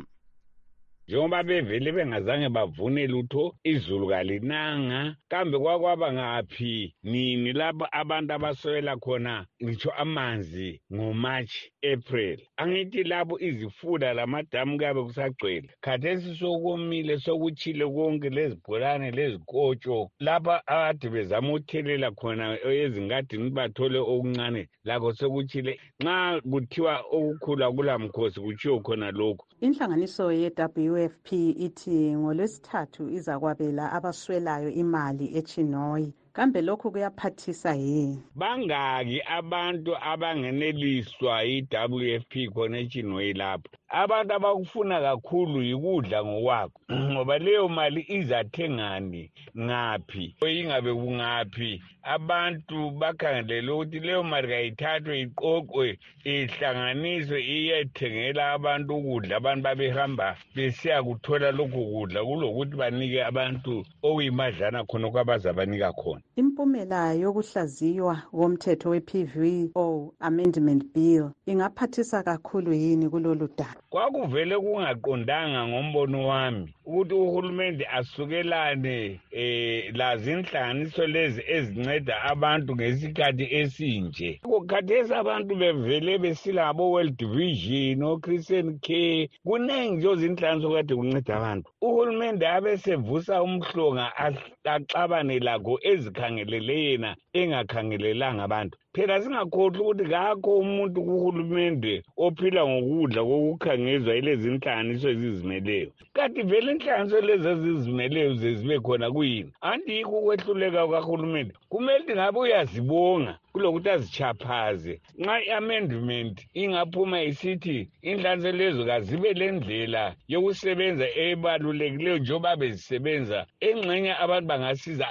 Njengoba bevele bengazange bavune lutho izulu kalinanga kambe kwakwaba ngaphi nini lapho abantu abaswela khona ngitsho amanzi ngoMarch April. Angithi lapho izifula lamadamu kabe kusagcwele khathesi sokomile sokuchile konke lezibholane lezikotsho lapha ade bezama uthelela khona ezingadini bathole okuncane lakho sokuchile nxa kuthiwa okukhula kulamkhosi kuchiyo khona lokho. Inhlanganiso ye-W F P ithi ngolwesithathu izakwabela abaswelayo imali eChinoyi. Kambe lokhu kuyaphathisa yini? Bangaki abantu abangeneliswa i-W F P khona eChinoyi lapho? Abantu abakufuna kakhulu yikudla ngokwakho ngoba leyo mali izathengani ngaphi ingabe kungaphi. Abantu bakhangelele ukuthi leyo mali kayithathwe iqoqwe ihlanganiswe iyethengela abantu ukudla abantu babehamba besiya kuthola lokho kudla kulokuthi banike abantu okuyimadlana khona kwabazabanika khona. Impumela yokuhlaziywa komthetho we-P V O Amendment Bill ingaphathisa kakhulu yini kulolu daba? Kwakuvele kungaqondanga ngombono wami ukuthi uhulumende asukelane eh lazi inhlanganiso lezi ezinceda abantu ngesikhathi esinje. Kukhathesa abantu bevele besila abo World Vision o Christian Care kunengi nje izinhlanganiso kade kunceda abantu. Uhulumende abesevusa umhlonga axabane lakho ezikhangelele yena engakhangelelanga abantu. Phela singakhohlwa ukuthi kakho umuntu kuhulumende ophila ngokudla kokukhangezwa ilezi inhlanganiso ezizimeleyo. Kanti vele inhlanganiso lezi ezizimeleyo zezibe khona kuyini? Andikho ukwehluleka kahulumende. Kumele ngabe uyazibonga kulokuthi azichaphaze. Nxa i-amendment ingaphuma isithi inhlanganiso lezo kazibe lendlela yokusebenza ebalulekileyo njengoba bezisebenza engxenye abantu bangasiza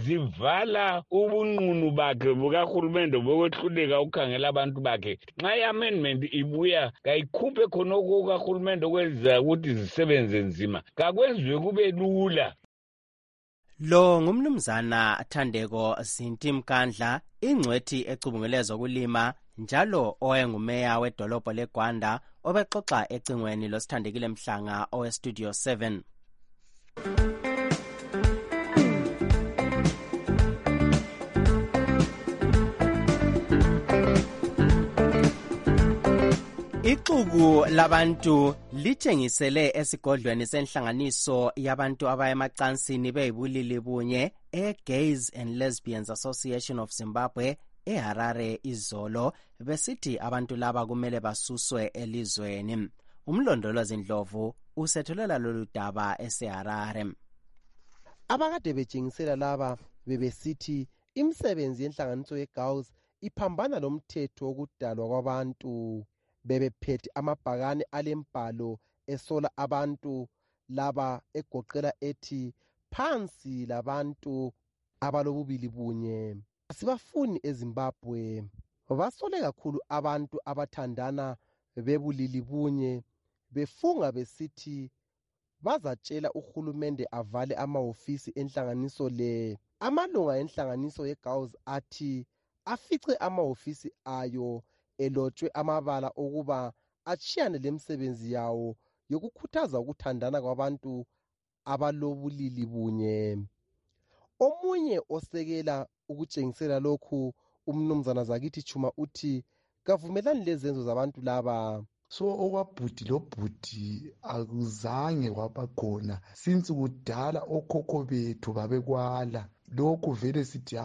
zivala ubunqunu bakhe bukahulumende bokwehluleka ukukhangela abantu bakhe. Nxa i-amendment ibuya kayikhuphe khonoko kahulumende okwenza ukuthi zisebenze nzima kakwenziwe kube lula. Lo ngumnumzana Thandeko Zinti Mkandla ingcwethi ecubungule zokulima njalo oyengumeya wedolobho leGwanda obexoxa ecingweni losithandekile Mhlanga oweStudio seven. Ixuku labantu lithengisele esigodlweni senhlanganiso yabantu abayemacansini beyibulili bunye e-Gays and Lesbians Association of Zimbabwe eHarare izolo besithi abantu laba kumele basuswe elizweni. Umlondolozi Ndlovu usethulela lolu daba eseHarare. Abakade betshengisela laba bebesithi imisebenzi yenhlanganiso yeGauls iphambana lomthetho wokudalwa kwabantu. Bebephethe amabhakane alembhalo esola abantu laba egoqela ethi phansi labantu abalobubili bunye. Asibafuni eZimbabwe. Basole kakhulu abantu abathandana bebulili bunye, befunga besithi bazatshela uhulumende avale amahofisi enhlanganiso le. Amalunga enhlanganiso yeGauls athi afice amahofisi ayo elotshwe amabala okuba achiyane lemsebenzi yawo yokukhuthaza ukuthandana kwabantu abalobulili bunye. Omunye osekela ukutshengisela lokhu umnumzana Zakithi Chuma uthi kavumelani lezenzo zabantu laba. So okwabhudi lobhudi akuzange kwabakhona since kudala okhokho bethu babekwala. Lokhu vele sithi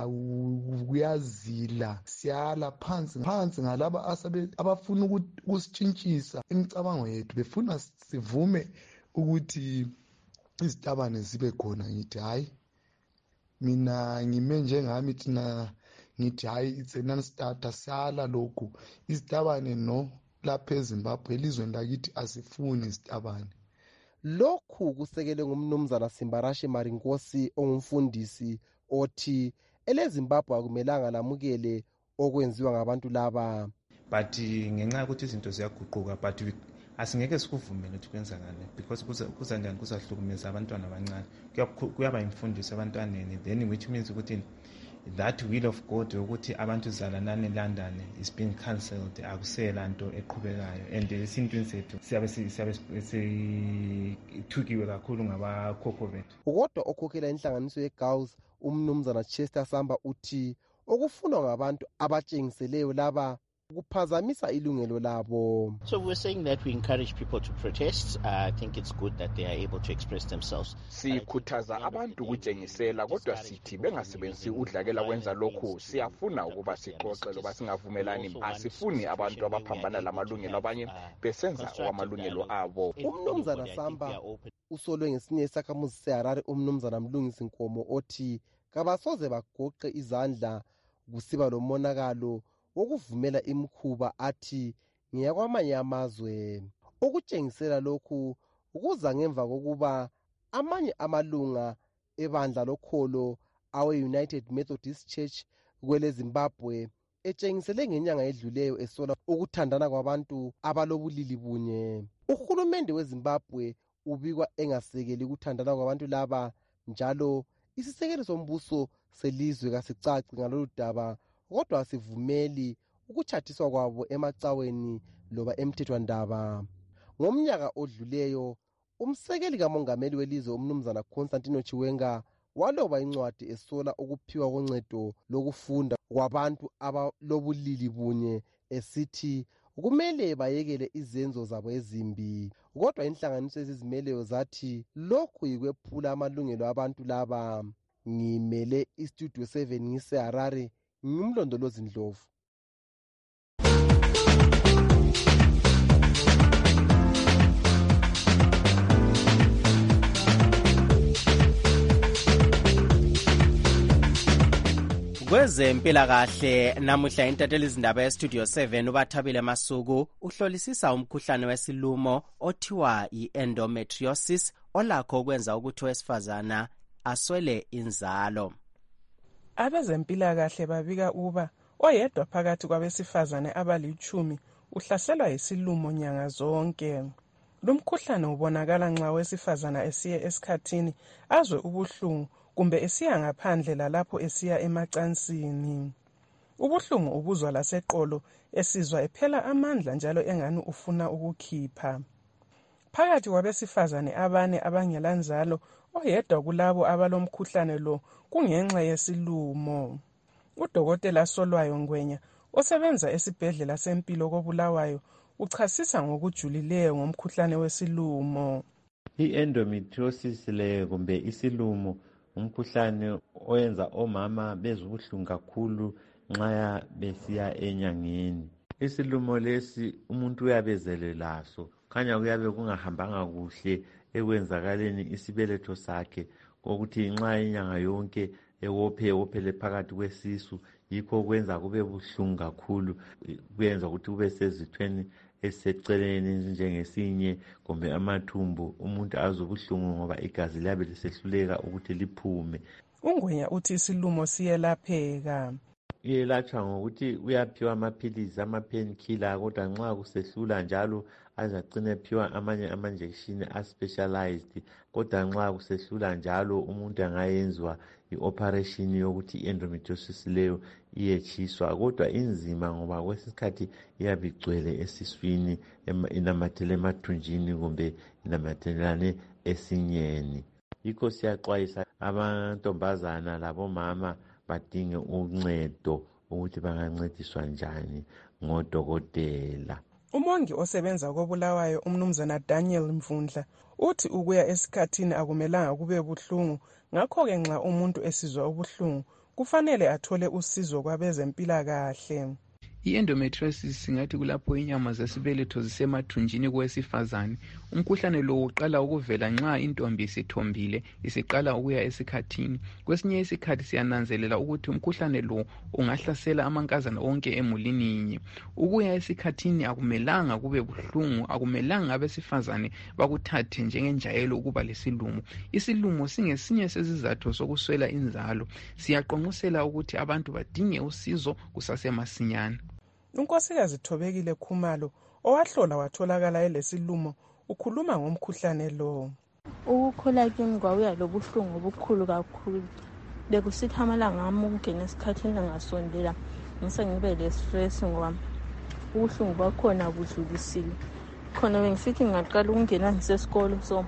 kuyazila siyala phansi phansi ngalaba abafuna ukusitshintshisa imicabango yethu, befuna sivume ukuthi izitabane zibe khona. Ngithi hayi, mina ngime njengami thina ngithi hayi it's a non-starter, siyala lokhu izitabane no. Lapha eZimbabwe elizweni lakithi asifuni izitabane. Lokhu kusekelwe ngumnumzana Simbarashi Marinkosi ongumfundisi othi eleZimbabwe akumelanga lamukele okwenziwa ngabantu laba. But ngenxa ukuthi izinto ziyaguquka but asingeke sikuvumele ukuthi kwenzakale because kuza njani kuzahlukumeza abantwana abancane. Kuyaba imfundiso abantwaneni, then which means ukuthi that will of God ukuthi abantu zalanane eLondon is being cancelled, akusela nto eqhubekayo and esintwini sethu siyabe siyabe sithukiwe kakhulu ngabakhokho bethu. Kodwa okhokhela inhlanganiso yeGauls umnumzana Chester Samba uthi okufunwa ngabantu abatshengiseleyo laba kuphazamisa ilungelo labo. So we're saying that we encourage people to protest. Uh, I think it's good that they are able to express themselves. Sikhuthaza abantu ukutshengisela kodwa sithi bengasebenzisi udlakela kwenza lokhu. Siyafuna ukuba sixoxe loba singavumelani. Asifuni abantu abaphambana lamalungelo abanye besenza kwamalungelo abo. Umnumzana Samba usolwe ngesinye isakhamuzi seHarare umnumzana Mlungisi Nkomo othi kabasoze bagoqe izandla kusiba lomonakalo ukuvumela imkhuba athi ngiyakwamanye amazwe. Ukutshengisela lokhu kuza ngemva kokuba amanye amalunga ebandla lokholo awe-United Methodist Church kwele Zimbabwe etshengisele ngenyanga edluleyo esola ukuthandana kwabantu abalobulili bunye. Uhulumende weZimbabwe ubikwa engasekeli ukuthandana kwabantu laba, njalo isisekelo sombuso selizwe kasicaci ngalolu daba, kodwa sivumeli ukuthathiswa kwabo emacaweni loba emthethwandaba. Ngomnyaka odluleyo umsekeli kamongameli welizwe umnumzana Constantino Chiwenga waloba incwadi esola ukuphiwa koncedo lokufunda kwabantu abalobulili bunye esithi kumele bayekele izenzo zabo ezimbi. Kodwa inhlanganiso ezizimeleyo zathi lokhu yikwephula amalungelo abantu laba. Ngimele iStudio seven ngiseHarare, ngumlondolozi Ndlovu. Kwezempilakahle namuhla intatheli izindaba yeStudio seven ubathabile Masuku uhlolisisa umkhuhlane wesilumo othiwa yi-endometriosis olakho ukwenza ukuthi owesifazana aswele inzalo. Abezempilakahle babika uba oyedwa phakathi kwabesifazane abalichumi uhlaselwa yisilumo nyanga zonke. Lo mkhuhlane ubonakala nxa owesifazana esiye esikhathini azwe ubuhlungu kumbe esiya ngaphandle lalapho esiya emacansini. Ubuhlungu ubuzwa laseqolo, esizwa ephela amandla njalo engani ufuna ukukhipha. Phakathi kwabesifazane abane abangela nzalo, oyedwa kulabo abalomkhuhlane lo kungenxa yesilumo. Udokotela Solwayo Ngwenya osebenza esibhedlela sempilo koBulawayo uchasisa ngokujulileyo ngomkhuhlane wesilumo. I-endometriosis le kumbe isilumo umkhuhlane oyenza omama bezubuhlungu kakhulu nxa besiya enyangeni. Isilumo lesi umuntu uyabezele laso, khanya kuyabe kungahambanga kuhle ekwenzakaleni isibeletho sakhe, kokuthi nxa inyanga yonke ewophe wophele phakathi kwesisu, yikho kwenza kube buhlungu kakhulu, kuyenza ukuthi kube sezithweni eseceleni njengesinye kumbe amathumbu, umuntu azwe ubuhlungu ngoba igazi liyabe lisehluleka ukuthi liphume. UNgwenya uthi isilumo siyelapheka. Iyelatshwa ngokuthi uyaphiwa amaphilisi, ama-painkiller, kodwa nxa kusehlula njalo azagcina ephiwa amanye ama-injection a-specialized, kodwa nxa kusehlula njalo umuntu angayenziwa i-operation yokuthi i-endometriosis leyo iyetshiswa, kodwa inzima ngoba kwesikhathi iyabe igcwele esiswini, inamathele emathunjini kumbe inamathelane esinyeni. Yikho siyaxwayisa amantombazana labomama badinge uncedo ukuthi bangancediswa njani ngodokotela. Umongi osebenza koBulawayo umnumzana Daniel Mvundla uthi ukuya esikhathini akumelanga kube buhlungu, ngakho-ke nxa umuntu esizwa ubuhlungu kufanele athole usizo kwabezempilakahle. I-endometriosis singathi kulapho inyama zesibeletho zisemathunjini kowesifazane. Umkhuhlane lo uqala ukuvela nxa intombi isithombile, isiqala ukuya esikhathini. Kwesinye isikhathi siyananzelela ukuthi umkhuhlane lo ungahlasela amankazana onke emulini yinye. Ukuya esikhathini akumelanga kube buhlungu, akumelanga abesifazane bakuthathe njengenjayelo ukuba lesilumo. Isilumo singesinye sezizathu sokuswela inzalo. Siyaqonqosela ukuthi abantu badinge usizo kusasemasinyane. Unkosikazi Thobekile Khumalo owahlola watholakala elesilumo ukhuluma ngomkhuhlane lo. Ukukhula kimi kwawuya lobuhlungu obukhulu kakhulu. Bekusithi amalanga ami ukungena esikhathini ngasondela ngisengibe le-stress ngoba ubuhlungu bakhona budlulisile. Khona bengisithi ngaqala ukungena ngisesikolo so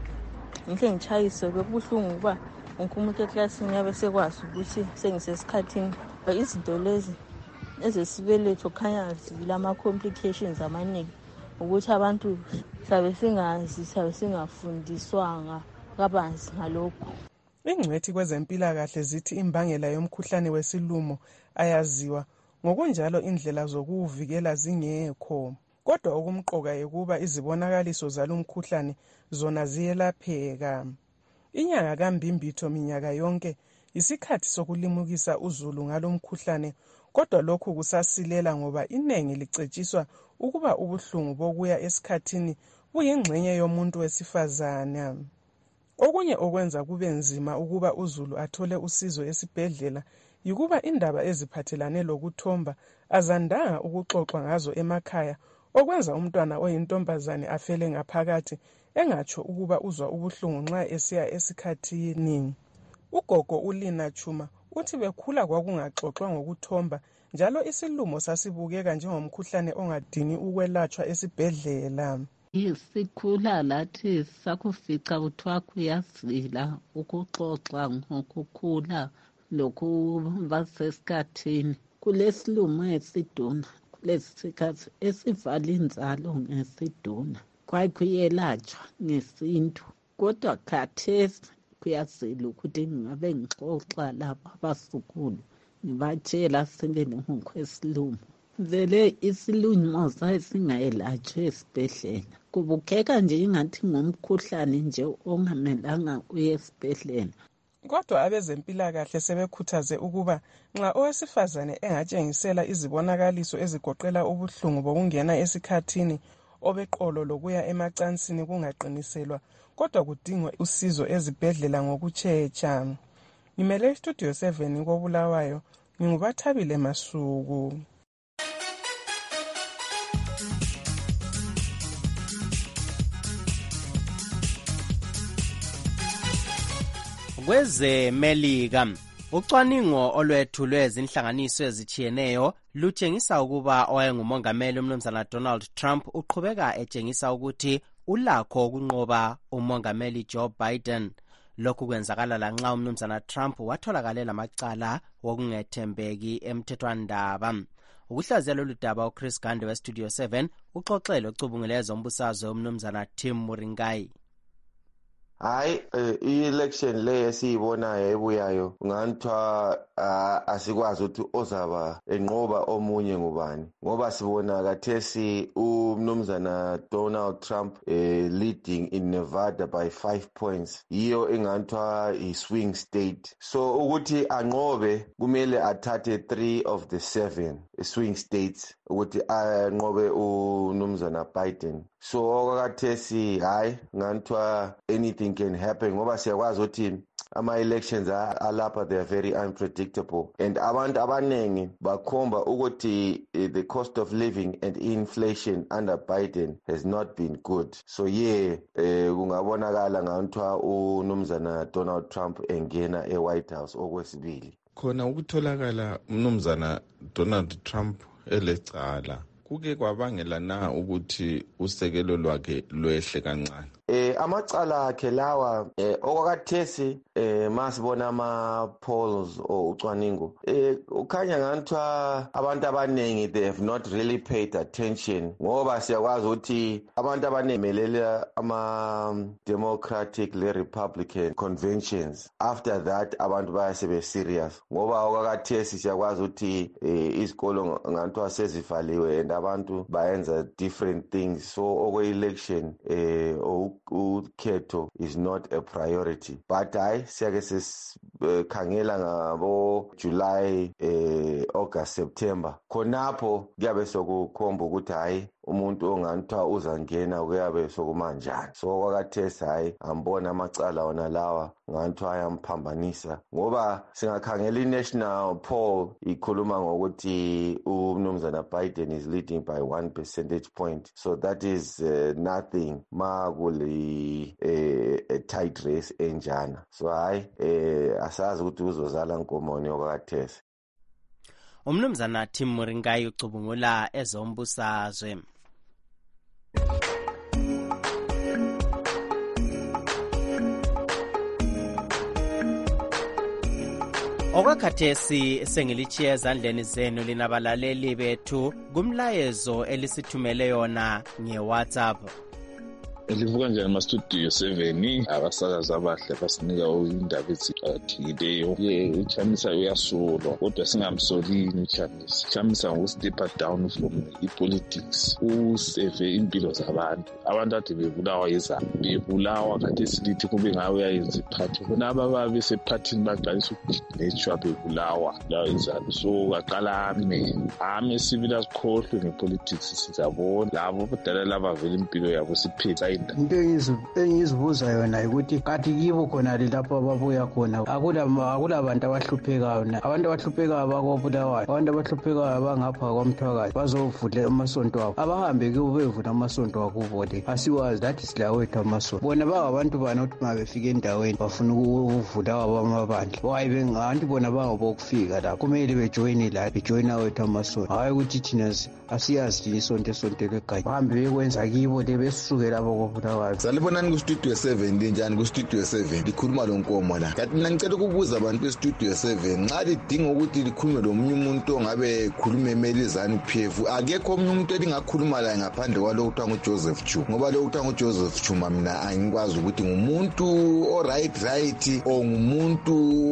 ngihle ngitshayise bekubuhlungu kuba umuntu eklasini yabe sekwazi ukuthi sengisesikhathini. Izinto lezi ezesibeletho khanya zilama-complications amaningi ukuthi abantu sabe singazi, sabe singafundiswanga kabanzi ngalokho. Ingcwethi kwezempilakahle zithi imbangela yomkhuhlane wesilumo ayaziwa, ngokunjalo indlela zokuwuvikela zingekho. Kodwa okumqoka ukuba izibonakaliso zalomkhuhlane zona ziyelapheka. Inyanga kaMbimbitho minyaka yonke isikhathi sokulimukisa uzulu ngalomkhuhlane, kodwa lokhu kusasilela ngoba inengi licetshiswa ukuba ubuhlungu bokuya esikhathini buyingxenye yomuntu wesifazana. Okunye okwenza kube nzima ukuba uzulu athole usizo esibhedlela yikuba indaba eziphathelane lokuthomba azandanga ukuxoxwa ngazo emakhaya, okwenza umntwana oyintombazane afele ngaphakathi engatsho ukuba uzwa ubuhlungu nxa esiya esikhathini. Ugogo uLina Chuma uthi bekhula kwakungaxoxwa ngokuthomba, njalo isilumo sasibukeka njengomkhuhlane ongadingi ukwelatshwa esibhedlela. Sikhula lathi sakufica kuthiwa kuyazila ukuxoxa ngokukhula lokuba sesikhathini. Kulesilumo esiduna, kulesikhathi esivala inzalo ngesiduna, kwakuyelatshwa ngesintu. Kodwa khathesi kuyazila ukuthi ngabe ngixoxa lapha abasukulu ngibatshela sebele ngokwesilumo. Vele isilumo sasingayelatshwa esibhedlela, kubukeka nje ingathi ngumkhuhlane nje ongamelanga uye esibhedlela. Kodwa abezempilakahle sebekhuthaze ukuba nxa owesifazane engatshengisela izibonakaliso ezigoqela ubuhlungu bokungena esikhathini, obeqolo lokuya emacansini kungaqiniselwa, kodwa kudingwa usizo ezibhedlela ngokutshetsha. Ngimele iStudio seven koBulawayo, nginguBathabile Masuku. Kwezemelika, ucwaningo olwethulwe ezinhlanganiso ezitshiyeneyo lutshengisa ukuba owayengumongameli umnumzana Donald Trump uqhubeka etshengisa ukuthi ulakho ukunqoba umongameli Joe Biden. Lokhu kwenzakala lanxa umnumzana Trump watholakala lamacala wokungethembeki emthethwandaba. Ukuhlaziya lolu daba uChris Gande weStudio seven uxoxele ocubungule ezombusazwe umnumzana Tim Muringai. hayi i-election le esiyibonayo ebuyayo nganthwa asikwazi ukuthi ozaba enqoba omunye ngubani ngoba sibona kathesi umnumzana Donald Trump eh, leading in Nevada by five points yiyo enganthwa i-swing state so ukuthi anqobe kumele athathe three of the seven swing states ukuthi anqobe umnumzana Biden so okakathesi hayi nganthwa anything can happen ngoba siyakwazi ukuthi ama-elections alapha they are very unpredictable and abantu abaningi bakhomba ukuthi the cost of living and inflation under Biden has not been good so yeah eh, kungabonakala nganthwa umnumzana Donald Trump engena e-White House okwesibili khona ukutholakala umnumzana Donald Trump elecala kuke kwabangela na ukuthi usekelo lwakhe lwehle kancane eh amacala akhe lawa eh okwakathesi eh masibona ama polls o ucwaningo eh ukhanya nganthwa abantu abanengi they have not really paid attention ngoba siyakwazi ukuthi abantu abanemelela ama Democratic le Republican conventions after that abantu bayasebe serious ngoba okwakathesi siyakwazi ukuthi eh izikolo nganthwa sezivaliwe and abantu bayenza different things so okwe election eh ukhetho is not a priority but I siyake sesikhangela ngabo July eh August September khonapho kuyabe sokukhomba ukuthi hayi umuntu onganthwa uzangena kuyabe sokumanjani so kwakathesi hayi ambona amacala wona lawa nganthwa ayamphambanisa ngoba singakhangela i-national poll ikhuluma ngokuthi umnumzana Biden is leading by one percentage point so that is uh, nothing makuli eh, a tight race enjana so hayi eh, asazi ukuthi uzozala nkomoni okwakathesi umnumzana Tim Muringai ucubungula ezombusazwe okwakhathesi sengilichiye ezandleni zenu linabalaleli bethu kumlayezo elisithumele yona nge-WhatsApp Livuka njani ma-studio seven abasakazi abahle basinika indaba eziqakathekileyo ye uChamisa uyasolwa kodwa singamsolini uChamisa Chamisa ngokustepa down from i-politics useve impilo zabantu abantu ade bebulawa yizabo bebulawa kade silithi kube ngawe uyayenza iphathi khona ababa besephathini baqalisa ukugileshwa bebulawa lawa yizabo so kaqala ame ame sibila sikhohlwe ngepolitics sizabona labo badala laba vele impilo yabo siphela into engizibuza yona ukuthi kathi kibo khona lapho ababuya khona akula akula abantu abahluphekayo na abantu abahluphekayo bakobulawayo abantu abahluphekayo abangapha kwamthwakazi bazovula amasonto abo abahambe kibo bevula amasonto akubo le asiwazi that is la wethu amasonto bona bangabantu bana ukuthi mabefika endaweni bafuna ukuvula abamabandla wayi bengabantu bona bangabokufika la kumele bejoine la bejoine wethu amasonto hayi ukuthi thina asiyazi isonto esonto legayi bahambe bekwenza kibo le besukela abo salibonani ku-studio seven linjani ku-studio seven likhuluma lo nkomo la kanti mina ngicela ukubuza abantu be-studio seven nxa lidinga ukuthi likhulume lomunye umuntu ongabe khulume emelizane P F akekho omunye umuntu elingakhuluma laye ngaphandle kwalo kuthiwa ngujoseph Chuma ngoba lo kuthiwa ngujoseph Chuma mina angikwazi ukuthi ngumuntu o-right right or ngumuntu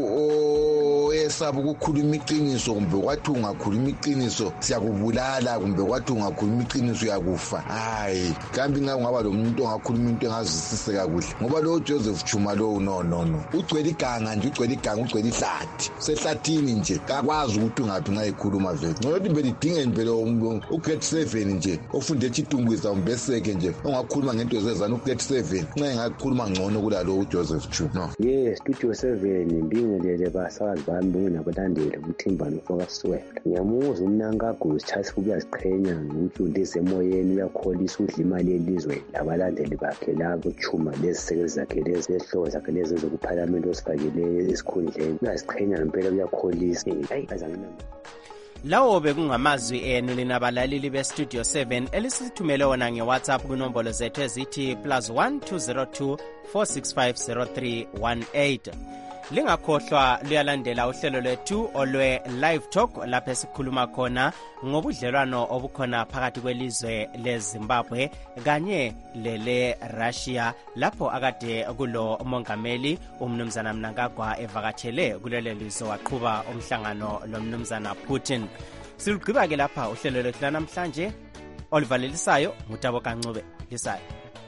oyesaba ukukhuluma iqiniso kumbe kwathi ungakhuluma iqiniso siyakubulala kumbe kwathi ungakhuluma iqiniso uyakufa hayi kambe ngaba lo muntu ongakhuluma into engazwisise kakuhle ngoba lo Joseph Chuma lo no no no ugcwele iganga nje ugcwele iganga ugcwele ihlathi sehlathini nje kakwazi ukuthi ungaphi ngayikhuluma vele ngokuthi belidinga impela u-grade seven nje ofunde echitumbwisa umbeseke nje ongakhuluma ngento zezana u-grade seven nxa engakhuluma ngcono kulalo uJoseph Chuma no yes studio seven mbingelele basakazi bami bonke nabalandeli umthimbano focus swela ngiyamuza umnankaguzi Charles kuyaziqhenya ukuthi undesemoyeni uyakholisa udla imali yelizwe labalandeli bakhe labo Chuma lezisekeli zakhe lezi ehloko zakhe lezi zokuphalamende osifakele esikhundleni uyaziqhenya ngempela uyakholisa hayi azanginama lawo bekungamazwi enu linabalaleli bestudio seven elisithumele wona nge-WhatsApp kunombolo zethu ezithi plus one two zero two four six five zero three one eight lingakhohlwa luyalandela uhlelo lwethu olwe live talk lapho esikhuluma khona ngobudlelwano obukhona phakathi kwelizwe leZimbabwe kanye lele Russia lapho akade kulo mongameli umnumzana Mnangagwa evakatshele kulelo lizwe waqhuba umhlangano lomnumzana Putin. Silugqiba ke lapha uhlelo lwethu namhlanje olivalelisayo ngutabo kancube lisayo.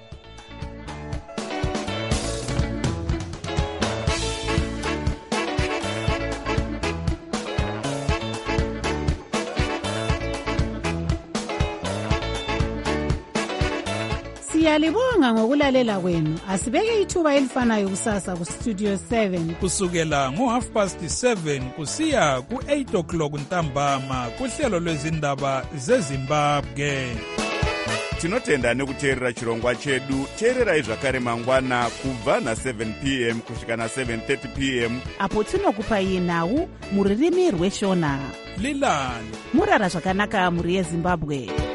Siyalibonga ngokulalela kwenu. Asibeke ithuba elifanayo kusasa ku Studio seven kusukela ngo half past seven kusiya ku eight o'clock ntambama kuhlelo lwezindaba zeZimbabwe. Tinotenda nekuteerera chirongwa chedu. Teererai zvakare mangwana kubva na seven p m kusvika na seven thirty p m apo tinokupai nhau muririmi rweshona. Lilani murara zvakanaka muri yeZimbabwe.